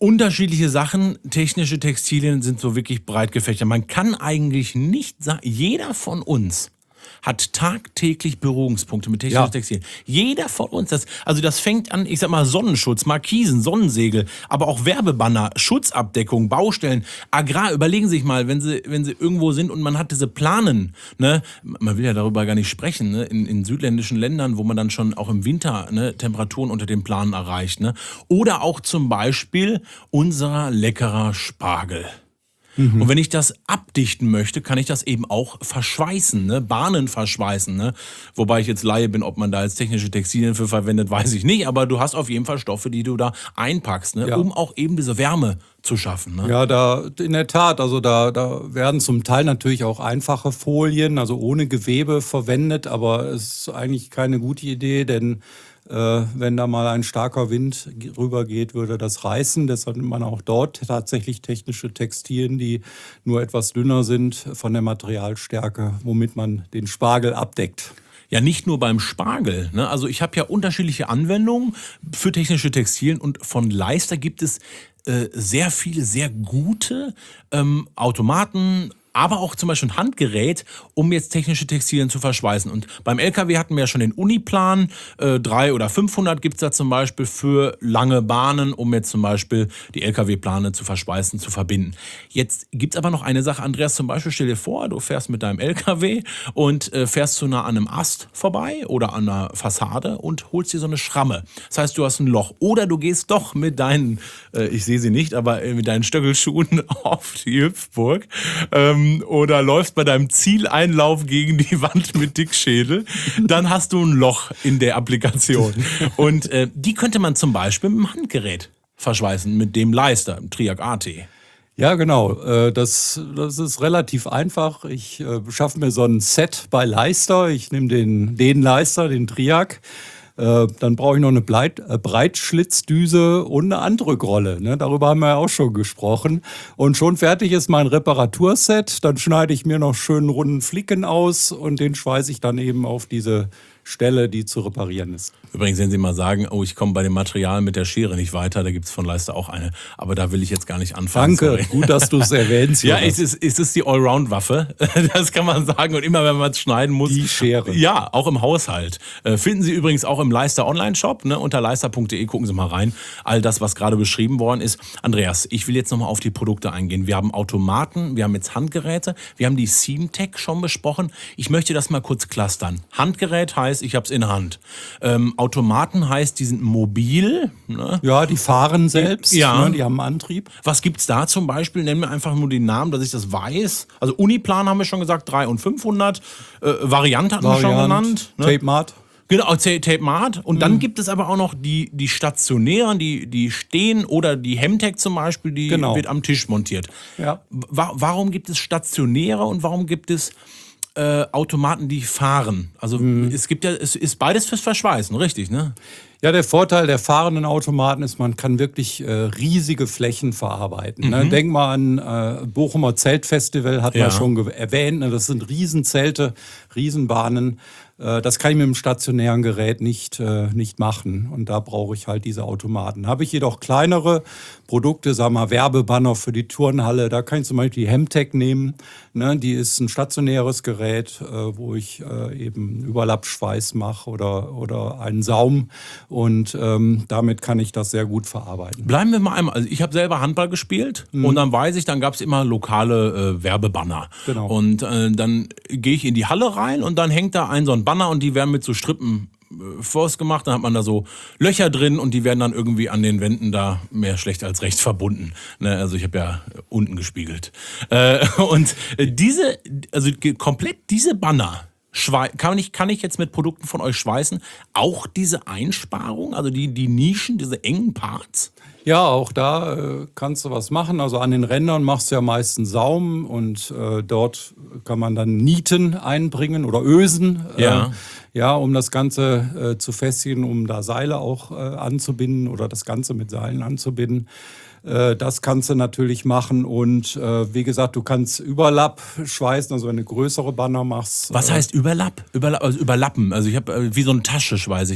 Unterschiedliche Sachen, technische Textilien sind so wirklich breit gefächert. Man kann eigentlich nicht sagen, jeder von uns hat tagtäglich Berührungspunkte mit technischen Ja. Textilien. Jeder von uns. Das, also das fängt an, ich sag mal, Sonnenschutz, Markisen, Sonnensegel, aber auch Werbebanner, Schutzabdeckung, Baustellen, Agrar. Überlegen Sie sich mal, wenn Sie, wenn Sie irgendwo sind und man hat diese Planen, ne? Man will ja darüber gar nicht sprechen, ne? In, in südländischen Ländern, wo man dann schon auch im Winter, ne, Temperaturen unter den Planen erreicht. Ne? Oder auch zum Beispiel unser leckerer Spargel. Mhm. Und wenn ich das abdichten möchte, kann ich das eben auch verschweißen, ne? Bahnen verschweißen. Ne? Wobei ich jetzt Laie bin, ob man da jetzt technische Textilien für verwendet, weiß ich nicht. Aber du hast auf jeden Fall Stoffe, die du da einpackst, ne? Ja. Um auch eben diese Wärme zu schaffen. Ne? Ja, da in der Tat, also da, da werden zum Teil natürlich auch einfache Folien, also ohne Gewebe verwendet, aber es ist eigentlich keine gute Idee, denn äh, wenn da mal ein starker Wind rübergeht, würde das reißen. Deshalb nimmt man auch dort tatsächlich technische Textilien, die nur etwas dünner sind von der Materialstärke, womit man den Spargel abdeckt. Ja, nicht nur beim Spargel. Ne? Also ich habe ja unterschiedliche Anwendungen für technische Textilien und von Leister gibt es äh, sehr viele, sehr gute ähm, Automaten, aber auch zum Beispiel ein Handgerät, um jetzt technische Textilien zu verschweißen. Und beim L K W hatten wir ja schon den Uniplan, äh, drei oder fünfhundert gibt es da zum Beispiel für lange Bahnen, um jetzt zum Beispiel die L K W-Plane zu verschweißen, zu verbinden. Jetzt gibt es aber noch eine Sache, Andreas, zum Beispiel stell dir vor, du fährst mit deinem L K W und äh, fährst zu nah an einem Ast vorbei oder an einer Fassade und holst dir so eine Schramme. Das heißt, du hast ein Loch. Oder du gehst doch mit deinen, äh, ich sehe sie nicht, aber äh, mit deinen Stöckelschuhen auf die Hüpfburg, ähm, oder läufst bei deinem Zieleinlauf gegen die Wand mit Dickschädel, dann hast du ein Loch in der Applikation. Und äh, die könnte man zum Beispiel mit dem Handgerät verschweißen, mit dem Leister, dem Triac A T. Ja, genau. Äh, Das, das ist relativ einfach. Ich äh, schaffe mir so ein Set bei Leister. Ich nehme den, den Leister, den Triac. Äh, Dann brauche ich noch eine Bleit, äh, Breitschlitzdüse und eine Andrückrolle. Ne? Darüber haben wir ja auch schon gesprochen. Und schon fertig ist mein Reparaturset. Dann schneide ich mir noch schön runden Flicken aus und den schweiße ich dann eben auf diese Stelle, die zu reparieren ist. Übrigens, wenn Sie mal sagen, oh, ich komme bei dem Material mit der Schere nicht weiter, da gibt es von Leister auch eine. Aber da will ich jetzt gar nicht anfangen. Danke, sorry. gut, dass du es erwähnst. Ja, Jonas. es ist, es ist die Allround-Waffe, das kann man sagen. Und immer, wenn man es schneiden muss. Die Schere. Ja, auch im Haushalt. Äh, Finden Sie übrigens auch im Leister Online-Shop, ne, unter leister punkt de, gucken Sie mal rein. All das, was gerade beschrieben worden ist. Andreas, ich will jetzt nochmal auf die Produkte eingehen. Wir haben Automaten, wir haben jetzt Handgeräte, wir haben die Seamtech schon besprochen. Ich möchte das mal kurz clustern. Handgerät heißt, ich habe es in der Hand. Ähm, Automaten heißt, die sind mobil. Ne? Ja, die fahren selbst, Ja. ne, die haben einen Antrieb. Was gibt's da zum Beispiel? Nenn mir einfach nur den Namen, dass ich das weiß. Also Uniplan haben wir schon gesagt, drei und fünfhundert. Äh, Variante hatten wir schon genannt. Ne? Tape Mart. Genau, Tape Mart. Und dann gibt es aber auch noch die, die stationären, die, die stehen, oder die Hemtech zum Beispiel, die Genau. wird am Tisch montiert. Ja. Wa- warum gibt es stationäre und warum gibt es äh, Automaten, die fahren? Also es gibt ja, es ist beides fürs Verschweißen, richtig, ne? Ja, der Vorteil der fahrenden Automaten ist, man kann wirklich äh, riesige Flächen verarbeiten. Ne? Denk mal an äh, Bochumer Zeltfestival, hat Ja. man schon ge- erwähnt. Ne? Das sind Riesenzelte, Riesenbahnen. Äh, das kann ich mit einem stationären Gerät nicht, äh, nicht machen. Und da brauche ich halt diese Automaten. Habe ich jedoch kleinere Produkte, sagen wir mal Werbebanner für die Turnhalle, da kann ich zum Beispiel die Hemtech nehmen. Ne? Die ist ein stationäres Gerät, äh, wo ich äh, eben Überlappschweiß mache oder, oder einen Saum. Und ähm, damit kann ich das sehr gut verarbeiten. Bleiben wir mal einmal. Also ich habe selber Handball gespielt und dann weiß ich, dann gab es immer lokale äh, Werbebanner. Genau. Und äh, dann gehe ich in die Halle rein und dann hängt da ein so ein Banner und die werden mit so Strippen äh, vors gemacht. Dann hat man da so Löcher drin und die werden dann irgendwie an den Wänden da mehr schlecht als recht verbunden. Ne? Also ich habe ja unten gespiegelt. Äh, und äh, diese, also ge- komplett diese Banner. Schwei- Kann ich, kann ich jetzt mit Produkten von euch schweißen? Auch diese Einsparung, also die, die Nischen, diese engen Parts? Ja, auch da äh, kannst du was machen. Also an den Rändern machst du ja meistens Saum und äh, dort kann man dann Nieten einbringen oder Ösen. Ja. Äh, ja, um das Ganze äh, zu festigen, um da Seile auch äh, anzubinden oder das Ganze mit Seilen anzubinden. Äh, Das kannst du natürlich machen und äh, wie gesagt, du kannst Überlapp schweißen, also wenn du größere Banner machst. Was äh, heißt Überlapp? Überla also überlappen. Also ich habe äh, wie so eine Tasche schweiße ich mir.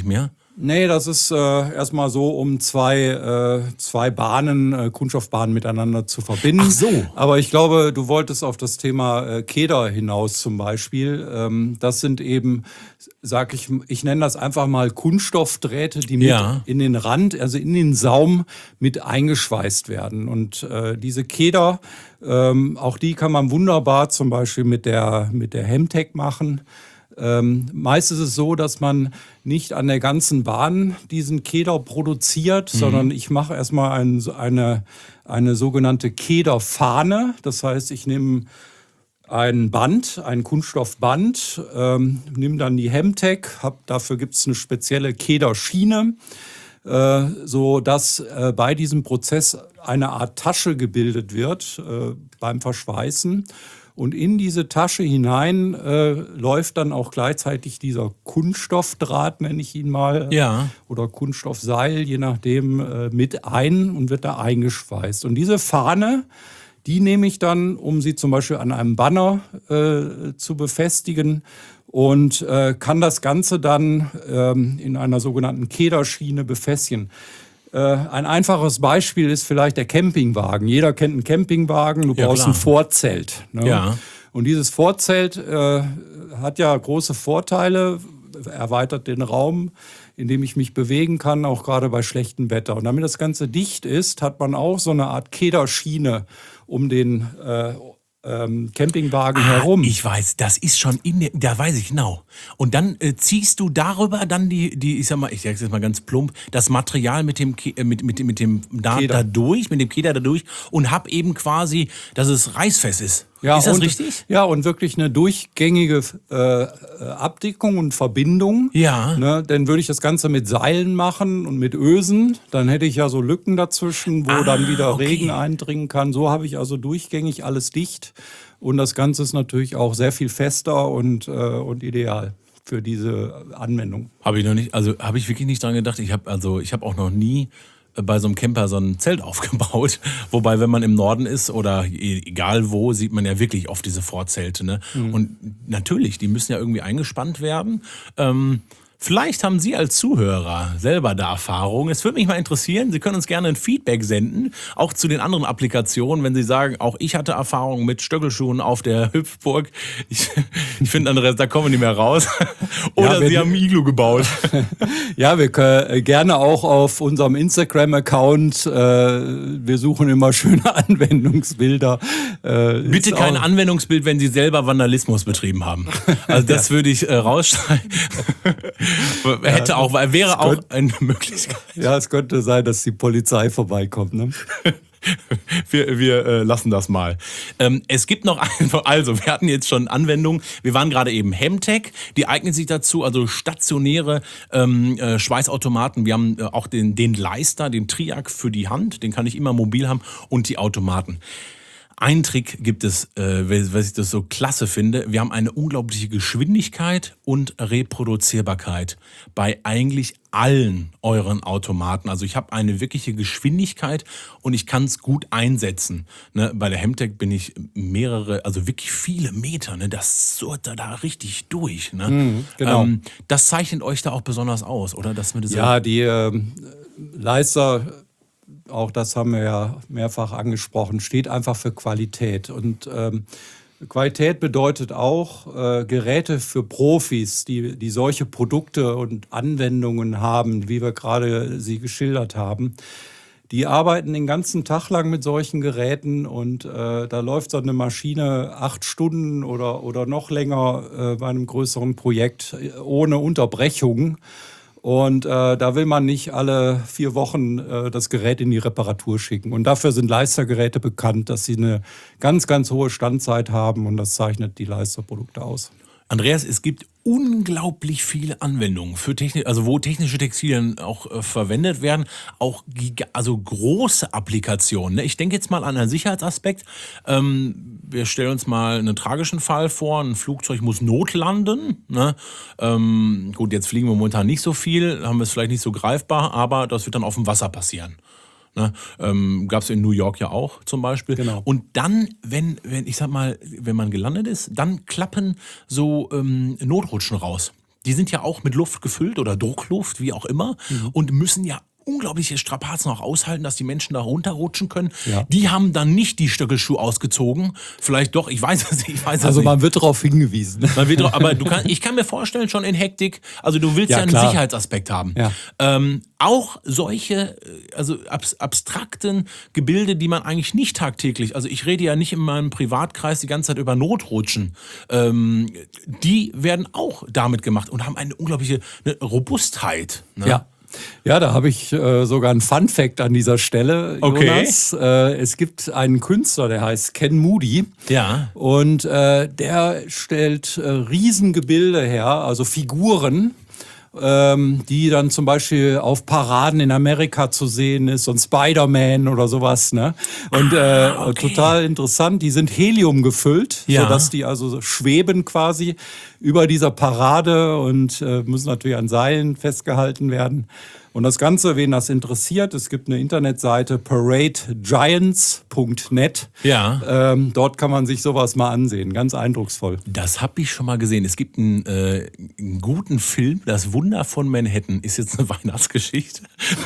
Nee, das ist äh, erstmal so, um zwei, äh, zwei Bahnen, äh, Kunststoffbahnen miteinander zu verbinden. Ach so. Aber ich glaube, du wolltest auf das Thema äh, Keder hinaus zum Beispiel. Ähm, das sind eben, sag ich, ich nenne das einfach mal Kunststoffdrähte, die mit Ja. in den Rand, also in den Saum mit eingeschweißt werden. Und äh, diese Keder, ähm, auch die kann man wunderbar zum Beispiel mit der, mit der Hemtech machen. Ähm, meist ist es so, dass man nicht an der ganzen Bahn diesen Keder produziert, mhm. sondern ich mache erstmal ein, eine, eine sogenannte Kederfahne. Das heißt, ich nehme ein Band, ein Kunststoffband, ähm, nehme dann die Hemtech, hab, dafür gibt es eine spezielle Kederschiene, äh, so dass äh, bei diesem Prozess eine Art Tasche gebildet wird äh, beim Verschweißen. Und in diese Tasche hinein äh, läuft dann auch gleichzeitig dieser Kunststoffdraht, nenne ich ihn mal, Ja. oder Kunststoffseil, je nachdem, äh, mit ein und wird da eingeschweißt. Und diese Fahne, die nehme ich dann, um sie zum Beispiel an einem Banner äh, zu befestigen und äh, kann das Ganze dann ähm, in einer sogenannten Kederschiene befestigen. Ein einfaches Beispiel ist vielleicht der Campingwagen. Jeder kennt einen Campingwagen, du Ja, brauchst klar. ein Vorzelt. Ne? Ja. Und dieses Vorzelt äh, hat ja große Vorteile, erweitert den Raum, in dem ich mich bewegen kann, auch gerade bei schlechtem Wetter. Und damit das Ganze dicht ist, hat man auch so eine Art Kederschiene um den äh, ähm, Campingwagen Ah, herum. ich weiß, das ist schon in der, da weiß ich genau. Und dann äh, ziehst du darüber dann die, die, ich sag mal, ich sag's jetzt mal ganz plump, das Material mit dem, Ke- äh, mit, mit, dem- mit dem da, Keder. da durch, mit dem Keder da durch und hab eben quasi, dass es reißfest ist. Ja, ist das und, richtig? Ja, und wirklich eine durchgängige äh, Abdickung und Verbindung. Ja. Ne, dann würde ich das Ganze mit Seilen machen und mit Ösen. Dann hätte ich ja so Lücken dazwischen, wo Ah, dann wieder okay. Regen eindringen kann. So habe ich also durchgängig alles dicht. Und das Ganze ist natürlich auch sehr viel fester und, äh, und ideal für diese Anwendung. Habe ich noch nicht, also habe ich wirklich nicht dran gedacht. Ich habe also, ich habe auch noch nie äh, bei so einem Camper so ein Zelt aufgebaut. Wobei, wenn man im Norden ist oder e- egal wo, sieht man ja wirklich oft diese Vorzelte. Ne? Mhm. Und natürlich, die müssen ja irgendwie eingespannt werden. Ähm, Vielleicht haben Sie als Zuhörer selber da Erfahrung. Es würde mich mal interessieren. Sie können uns gerne ein Feedback senden, auch zu den anderen Applikationen, wenn Sie sagen, auch ich hatte Erfahrung mit Stöckelschuhen auf der Hüpfburg. Ich, ich finde, Andreas, da kommen wir nicht mehr raus. Oder Ja, wenn- Sie haben ein Iglu gebaut. Ja, wir können äh, gerne auch auf unserem Instagram-Account. Äh, wir suchen immer schöne Anwendungsbilder. Äh, Bitte ist kein auch- Anwendungsbild, wenn Sie selber Vandalismus betrieben haben. Also das würde ich äh, rausstreichen. Hätte auch, wäre auch eine Möglichkeit. Ja, es könnte sein, dass die Polizei vorbeikommt. Ne? Wir, wir äh, lassen das mal. Ähm, es gibt noch einfach, also wir hatten jetzt schon Anwendungen. Wir waren gerade eben Hemtech, die eignet sich dazu, also stationäre ähm, äh, Schweißautomaten. Wir haben äh, auch den, den Leister, den Triac für die Hand, den kann ich immer mobil haben und die Automaten. Ein Trick gibt es, äh, was ich das so klasse finde. Wir haben eine unglaubliche Geschwindigkeit und Reproduzierbarkeit bei eigentlich allen euren Automaten. Also ich habe eine wirkliche Geschwindigkeit und ich kann es gut einsetzen. Ne, bei der Hemtech bin ich mehrere, also wirklich viele Meter. Ne, das surrt da richtig durch. Ne? Mhm, genau. Ähm, das zeichnet euch da auch besonders aus, oder? Dass wir das Ja, die ähm, Leister, auch das haben wir ja mehrfach angesprochen, steht einfach für Qualität. Und ähm, Qualität bedeutet auch äh, Geräte für Profis, die, die solche Produkte und Anwendungen haben, wie wir gerade sie geschildert haben. Die arbeiten den ganzen Tag lang mit solchen Geräten und äh, da läuft so eine Maschine acht Stunden oder, oder noch länger äh, bei einem größeren Projekt äh, ohne Unterbrechung. Und äh, da will man nicht alle vier Wochen äh, das Gerät in die Reparatur schicken. Und dafür sind Leistergeräte bekannt, dass sie eine ganz, ganz hohe Standzeit haben und das zeichnet die Leisterprodukte aus. Andreas, es gibt unglaublich viele Anwendungen für Technik, also wo technische Textilien auch äh, verwendet werden, auch giga, also große Applikationen. Ne? Ich denke jetzt mal an einen Sicherheitsaspekt. Ähm, wir stellen uns mal einen tragischen Fall vor: Ein Flugzeug muss notlanden. Ne? Ähm, gut, jetzt fliegen wir momentan nicht so viel, haben wir es vielleicht nicht so greifbar, aber das wird dann auf dem Wasser passieren. Ne? Ähm, gab es in New York ja auch zum Beispiel. Genau. Und dann, wenn, wenn, ich sag mal, wenn man gelandet ist, dann klappen so ähm, Notrutschen raus. die sind ja auch mit Luft gefüllt oder Druckluft, wie auch immer, mhm. und müssen ja unglaubliche Strapazen auch aushalten, dass die Menschen da runterrutschen können. Ja. Die haben dann nicht die Stöckelschuhe ausgezogen. Vielleicht doch, ich weiß es nicht. Ich weiß es also nicht. Man wird darauf hingewiesen. Man wird drauf, aber du kann, ich kann mir vorstellen, schon in Hektik, also du willst ja, ja einen klar. Sicherheitsaspekt haben. Ja. Ähm, auch solche, also abs- abstrakten Gebilde, die man eigentlich nicht tagtäglich, also ich rede ja nicht in meinem Privatkreis die ganze Zeit über Notrutschen, ähm, die werden auch damit gemacht und haben eine unglaubliche eine Robustheit. Ne? Ja. Ja, da habe ich äh, sogar einen Fun-Fact an dieser Stelle, Jonas. Okay. Äh, es gibt einen Künstler, der heißt Ken Moody. Ja. Und äh, der stellt äh, Riesengebilde her, also Figuren, ähm, die dann zum Beispiel auf Paraden in Amerika zu sehen ist, so ein Spider-Man oder sowas. Ne? Und äh, okay. total interessant, die sind Helium gefüllt, ja. sodass die also schweben quasi über dieser Parade und äh, müssen natürlich an Seilen festgehalten werden. Und das Ganze, wen das interessiert, es gibt eine Internetseite parade giants punkt net. Ja. Ähm, dort kann man sich sowas mal ansehen. Ganz eindrucksvoll. Das habe ich schon mal gesehen. Es gibt einen, äh, einen guten Film, Das Wunder von Manhattan. Ist jetzt eine Weihnachtsgeschichte.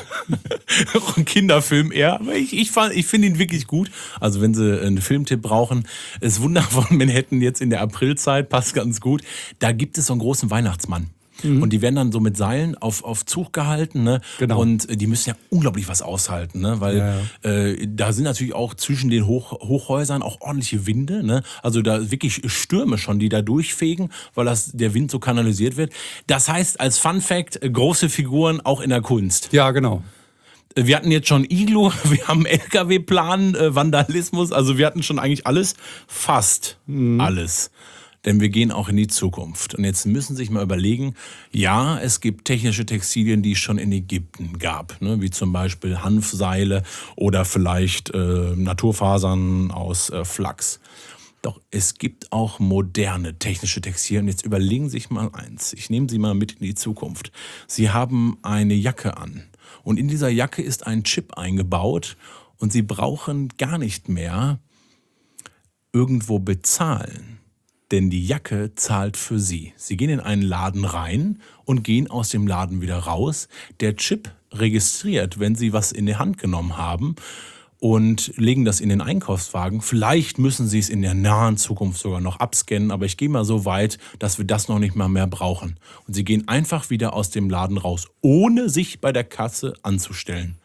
Auch ein Kinderfilm eher. Aber ich, ich, ich finde ihn wirklich gut. Also wenn Sie einen Filmtipp brauchen, Das Wunder von Manhattan jetzt in der Aprilzeit passt ganz gut. Da gibt es so einen großen Weihnachtsmann. Mhm. Und die werden dann so mit Seilen auf, auf Zug gehalten. Ne? Genau. Und die müssen ja unglaublich was aushalten. Ne? Weil ja, ja. Äh, da sind natürlich auch zwischen den Hoch, Hochhäusern auch ordentliche Winde. Ne? Also da wirklich Stürme schon, die da durchfegen, weil das, der Wind so kanalisiert wird. Das heißt, als Fun Fact, große Figuren auch in der Kunst. Ja, genau. Wir hatten jetzt schon Iglu, wir haben L K W-Plan, äh, Vandalismus. Also wir hatten schon eigentlich alles, fast mhm. alles. Denn wir gehen auch in die Zukunft. Und jetzt müssen Sie sich mal überlegen, ja, es gibt technische Textilien, die es schon in Ägypten gab, ne? Wie zum Beispiel Hanfseile oder vielleicht äh, Naturfasern aus äh, Flachs. Doch es gibt auch moderne technische Textilien. Jetzt überlegen Sie sich mal eins. Ich nehme Sie mal mit in die Zukunft. Sie haben eine Jacke an und in dieser Jacke ist ein Chip eingebaut und Sie brauchen gar nicht mehr irgendwo bezahlen. Denn die Jacke zahlt für Sie. Sie gehen in einen Laden rein und gehen aus dem Laden wieder raus. Der Chip registriert, wenn Sie was in die Hand genommen haben und legen das in den Einkaufswagen. Vielleicht müssen Sie es in der nahen Zukunft sogar noch abscannen, aber ich gehe mal so weit, dass wir das noch nicht mal mehr brauchen. Und Sie gehen einfach wieder aus dem Laden raus, ohne sich bei der Kasse anzustellen.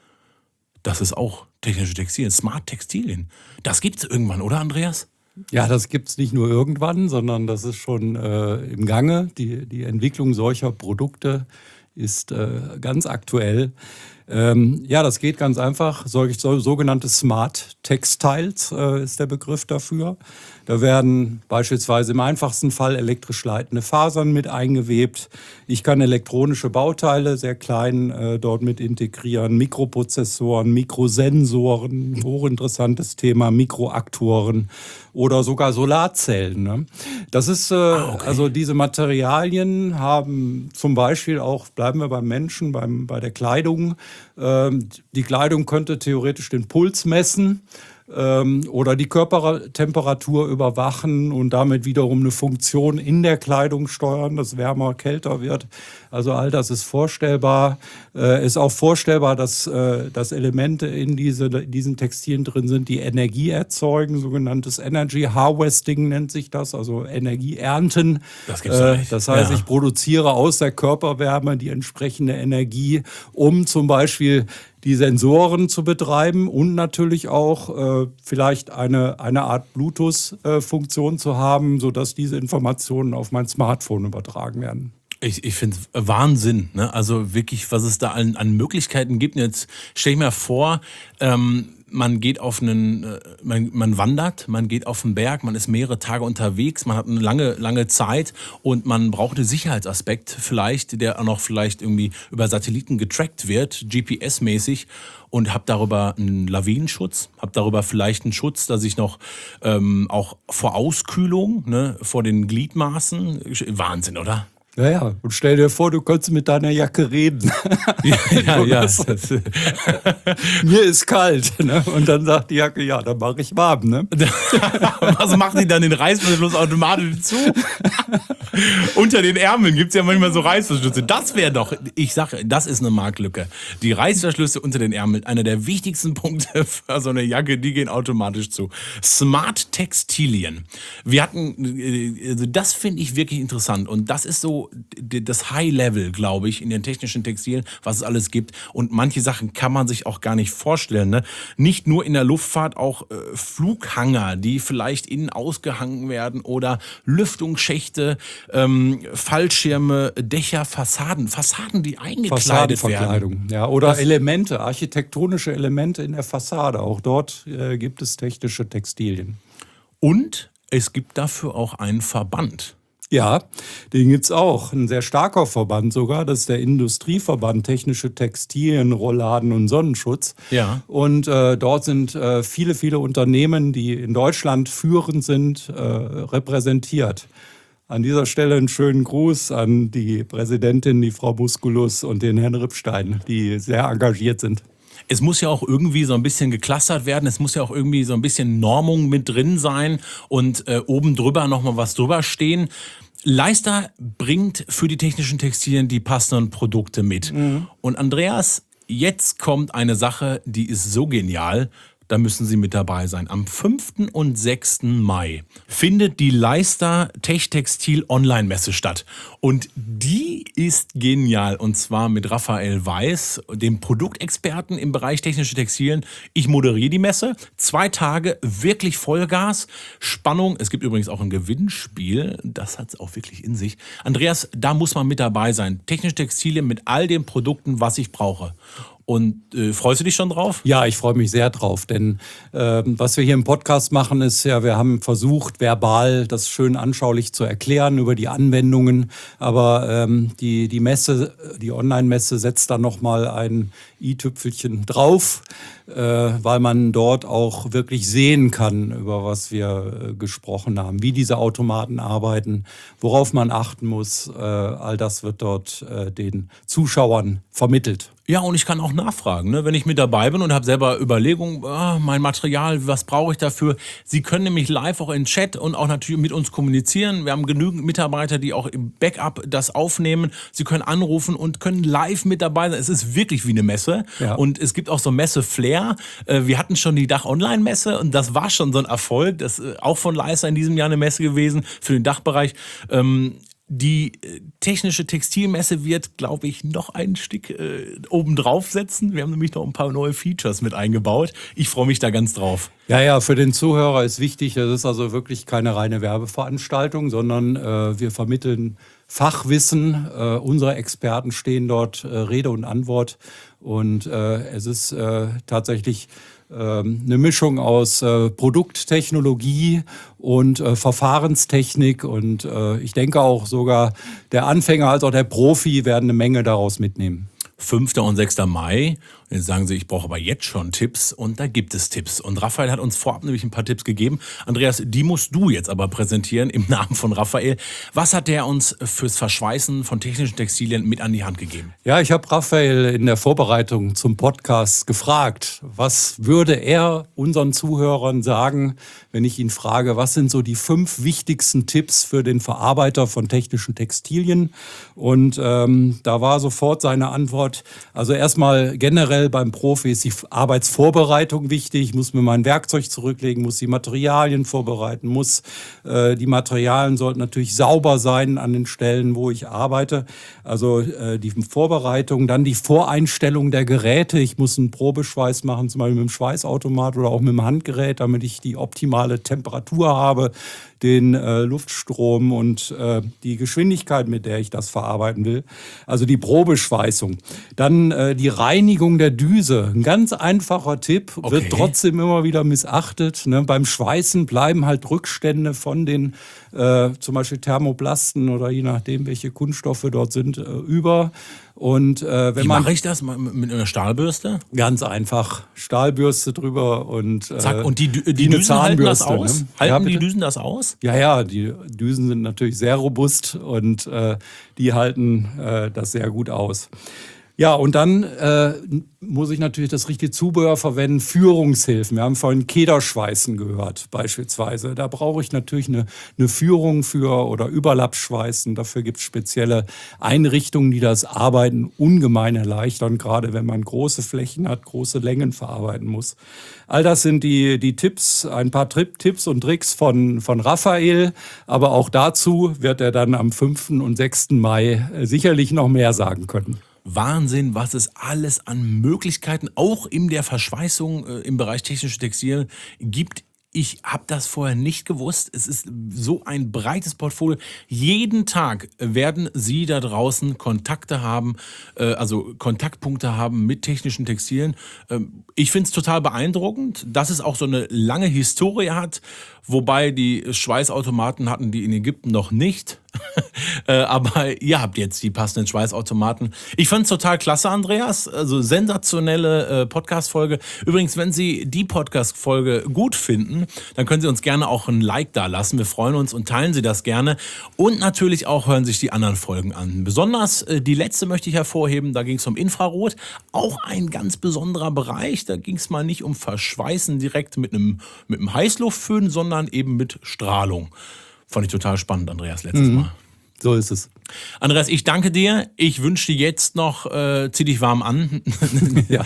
Das ist auch technische Textilien, Smart Textilien. Das gibt es irgendwann, oder Andreas? Ja, das gibt es nicht nur irgendwann, sondern das ist schon äh, im Gange. Die, die Entwicklung solcher Produkte ist äh, ganz aktuell. Ähm, ja, das geht ganz einfach. Solch, so, sogenannte Smart Textiles äh, ist der Begriff dafür. Da werden beispielsweise im einfachsten Fall elektrisch leitende Fasern mit eingewebt. Ich kann elektronische Bauteile sehr klein äh, dort mit integrieren, Mikroprozessoren, Mikrosensoren, hochinteressantes Thema, Mikroaktoren oder sogar Solarzellen. Ne? Das ist, äh, ah, okay. Also diese Materialien haben zum Beispiel auch, bleiben wir beim Menschen, beim, bei der Kleidung. Ähm, die Kleidung könnte theoretisch den Puls messen oder die Körpertemperatur überwachen und damit wiederum eine Funktion in der Kleidung steuern, dass wärmer, kälter wird. Also all das ist vorstellbar. Äh, ist auch vorstellbar, dass, äh, dass Elemente in diese, diesen Textilien drin sind, die Energie erzeugen, sogenanntes Energy Harvesting nennt sich das, also Energie ernten. Das gibt's ja nicht. Das heißt, ja. ich produziere aus der Körperwärme die entsprechende Energie, um zum Beispiel die Sensoren zu betreiben und natürlich auch äh, vielleicht eine, eine Art Bluetooth-Funktion äh, zu haben, sodass diese Informationen auf mein Smartphone übertragen werden. Ich, ich finde es Wahnsinn, ne? Also wirklich, was es da an, an Möglichkeiten gibt. Und jetzt stell ich mir vor, ähm, man geht auf einen, äh, man, man wandert, man geht auf den Berg, man ist mehrere Tage unterwegs, man hat eine lange, lange Zeit und man braucht einen Sicherheitsaspekt vielleicht, der auch noch vielleicht irgendwie über Satelliten getrackt wird, G P S-mäßig. Und habe darüber einen Lawinenschutz, habe darüber vielleicht einen Schutz, dass ich noch ähm, auch vor Auskühlung, ne, vor den Gliedmaßen, Wahnsinn, oder? Ja, ja. Und stell dir vor, du könntest mit deiner Jacke reden. Ja, ja, ja. Das, mir ist kalt. Ne? Und dann sagt die Jacke, ja, dann mache ich warm. Ne? Was macht die dann den Reißverschluss automatisch zu? Unter den Ärmeln gibt es ja manchmal so Reißverschlüsse. Das wäre doch, ich sage, das ist eine Marktlücke. Die Reißverschlüsse unter den Ärmeln, einer der wichtigsten Punkte für so eine Jacke, die gehen automatisch zu. Smart Textilien. Wir hatten, also das finde ich wirklich interessant. Und das ist so das High-Level, glaube ich, in den technischen Textilien, was es alles gibt. Und manche Sachen kann man sich auch gar nicht vorstellen. Ne? Nicht nur in der Luftfahrt, auch äh, Flughanger, die vielleicht innen ausgehangen werden oder Lüftungsschächte, ähm, Fallschirme, Dächer, Fassaden. Fassaden, die eingekleidet werden. Ja, oder das Elemente, architektonische Elemente in der Fassade. Auch dort äh, gibt es technische Textilien. Und es gibt dafür auch einen Verband. Ja, den gibt's auch. Ein sehr starker Verband sogar. Das ist der Industrieverband Technische Textilien, Rollladen und Sonnenschutz. Ja. Und äh, dort sind äh, viele, viele Unternehmen, die in Deutschland führend sind, äh, repräsentiert. An dieser Stelle einen schönen Gruß an die Präsidentin, die Frau Musculus und den Herrn Rippstein, die sehr engagiert sind. Es muss ja auch irgendwie so ein bisschen geclustert werden. Es muss ja auch irgendwie so ein bisschen Normung mit drin sein und äh, oben drüber nochmal was drüber stehen. Leister bringt für die technischen Textilien die passenden Produkte mit. Mhm. Und Andreas, jetzt kommt eine Sache, die ist so genial. Da müssen Sie mit dabei sein. Am fünften und sechsten Mai findet die Leister Techtextil Online-Messe statt. Und die ist genial. Und zwar mit Raphael Weiß, dem Produktexperten im Bereich technische Textilien. Ich moderiere die Messe. Zwei Tage, wirklich Vollgas, Spannung. Es gibt übrigens auch ein Gewinnspiel. Das hat es auch wirklich in sich. Andreas, da muss man mit dabei sein. Technische Textilien mit all den Produkten, was ich brauche. Und äh, freust du dich schon drauf? Ja, ich freue mich sehr drauf, denn äh, was wir hier im Podcast machen, ist ja, wir haben versucht, verbal das schön anschaulich zu erklären über die Anwendungen, aber ähm, die, die Messe, die Online-Messe setzt dann nochmal ein i-Tüpfelchen drauf, äh, weil man dort auch wirklich sehen kann, über was wir äh, gesprochen haben, wie diese Automaten arbeiten, worauf man achten muss. Äh, all das wird dort äh, den Zuschauern vermittelt. Ja, und ich kann auch nachfragen, ne? Wenn ich mit dabei bin und habe selber Überlegungen, ah, mein Material, was brauche ich dafür? Sie können nämlich live auch in Chat und auch natürlich mit uns kommunizieren. Wir haben genügend Mitarbeiter, die auch im Backup das aufnehmen. Sie können anrufen und können live mit dabei sein. Es ist wirklich wie eine Messe. Ja. Und es gibt auch so Messe-Flair. Wir hatten schon die Dach-Online-Messe und das war schon so ein Erfolg. Das ist auch von Leister in diesem Jahr eine Messe gewesen für den Dachbereich. Die technische Textilmesse wird, glaube ich, noch ein Stück äh, obendrauf setzen. Wir haben nämlich noch ein paar neue Features mit eingebaut. Ich freue mich da ganz drauf. Ja, ja, für den Zuhörer ist wichtig, das ist also wirklich keine reine Werbeveranstaltung, sondern äh, wir vermitteln Fachwissen. Äh, unsere Experten stehen dort äh, Rede und Antwort. Und äh, es ist äh, tatsächlich eine Mischung aus äh, Produkttechnologie und äh, Verfahrenstechnik und äh, ich denke auch sogar der Anfänger als auch der Profi werden eine Menge daraus mitnehmen. fünfter und sechster Mai. Und jetzt sagen Sie, ich brauche aber jetzt schon Tipps und da gibt es Tipps. Und Raphael hat uns vorab nämlich ein paar Tipps gegeben. Andreas, die musst du jetzt aber präsentieren im Namen von Raphael. Was hat der uns fürs Verschweißen von technischen Textilien mit an die Hand gegeben? Ja, ich habe Raphael in der Vorbereitung zum Podcast gefragt, was würde er unseren Zuhörern sagen, wenn ich ihn frage, was sind so die fünf wichtigsten Tipps für den Verarbeiter von technischen Textilien? Und ähm, da war sofort seine Antwort, also erstmal generell beim Profi ist die Arbeitsvorbereitung wichtig. Ich muss mir mein Werkzeug zurücklegen, muss die Materialien vorbereiten, muss äh, die Materialien sollten natürlich sauber sein an den Stellen, wo ich arbeite. Also äh, die Vorbereitung, dann die Voreinstellung der Geräte. Ich muss einen Probeschweiß machen, zum Beispiel mit dem Schweißautomat oder auch mit dem Handgerät, damit ich die optimale Temperatur habe, den äh, Luftstrom und äh, die Geschwindigkeit, mit der ich das verarbeiten will. Also die Probeschweißung. Dann äh, die Reinigung der der Düse, ein ganz einfacher Tipp, Okay. wird trotzdem immer wieder missachtet. Ne? Beim Schweißen bleiben halt Rückstände von den äh, zum Beispiel Thermoplasten oder je nachdem, welche Kunststoffe dort sind, äh, über. Und äh, wenn Wie man mache ich das? Mit einer Stahlbürste? ganz einfach Stahlbürste drüber und, äh, Zack. Und die, Dü- die wie eine Düsen halten das Zahnbürste, aus? ne? Halten Ja, die bitte? Düsen das aus? Ja, ja, die Düsen sind natürlich sehr robust und äh, die halten äh, das sehr gut aus. Ja, und dann äh, muss ich natürlich das richtige Zubehör verwenden, Führungshilfen. Wir haben vorhin Kederschweißen gehört beispielsweise. Da brauche ich natürlich eine, eine Führung für oder Überlappschweißen. Dafür gibt es spezielle Einrichtungen, die das Arbeiten ungemein erleichtern, gerade wenn man große Flächen hat, große Längen verarbeiten muss. All das sind die, die Tipps, ein paar Tri- Tipps und Tricks von, von Raphael. Aber auch dazu wird er dann am fünften und sechsten Mai äh, sicherlich noch mehr sagen können. Wahnsinn, was es alles an Möglichkeiten auch in der Verschweißung äh, im Bereich technische Textilien gibt. Ich habe das vorher nicht gewusst. Es ist so ein breites Portfolio. Jeden Tag werden Sie da draußen Kontakte haben, äh, also Kontaktpunkte haben mit technischen Textilien. Ähm, ich finde es total beeindruckend, dass es auch so eine lange Historie hat, wobei die Schweißautomaten hatten die in Ägypten noch nicht. äh, aber ihr habt jetzt die passenden Schweißautomaten. Ich fand es total klasse, Andreas. Also sensationelle äh, Podcast-Folge. Übrigens, wenn Sie die Podcast-Folge gut finden, dann können Sie uns gerne auch ein Like da lassen. Wir freuen uns und teilen Sie das gerne. Und natürlich auch hören sich die anderen Folgen an. Besonders äh, die letzte möchte ich hervorheben. Da ging es um Infrarot. Auch ein ganz besonderer Bereich. Da ging es mal nicht um Verschweißen direkt mit einem mit einem Heißluftföhn, sondern eben mit Strahlung. Fand ich total spannend, Andreas, letztes Mhm. Mal. So ist es. Andreas, ich danke dir. Ich wünsche dir jetzt noch, äh, zieh dich warm an, Ja.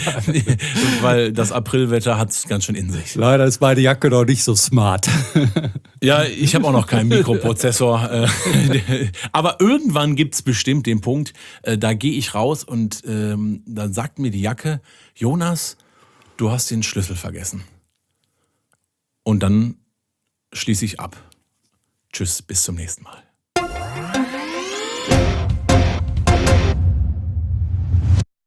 weil das Aprilwetter hat es ganz schön in sich. Leider ist meine Jacke noch nicht so smart. Ja, ich habe auch noch keinen Mikroprozessor. Äh, aber irgendwann gibt es bestimmt den Punkt, äh, da gehe ich raus und ähm, dann sagt mir die Jacke, Jonas, du hast den Schlüssel vergessen. Und dann schließe ich ab. Tschüss, bis zum nächsten Mal.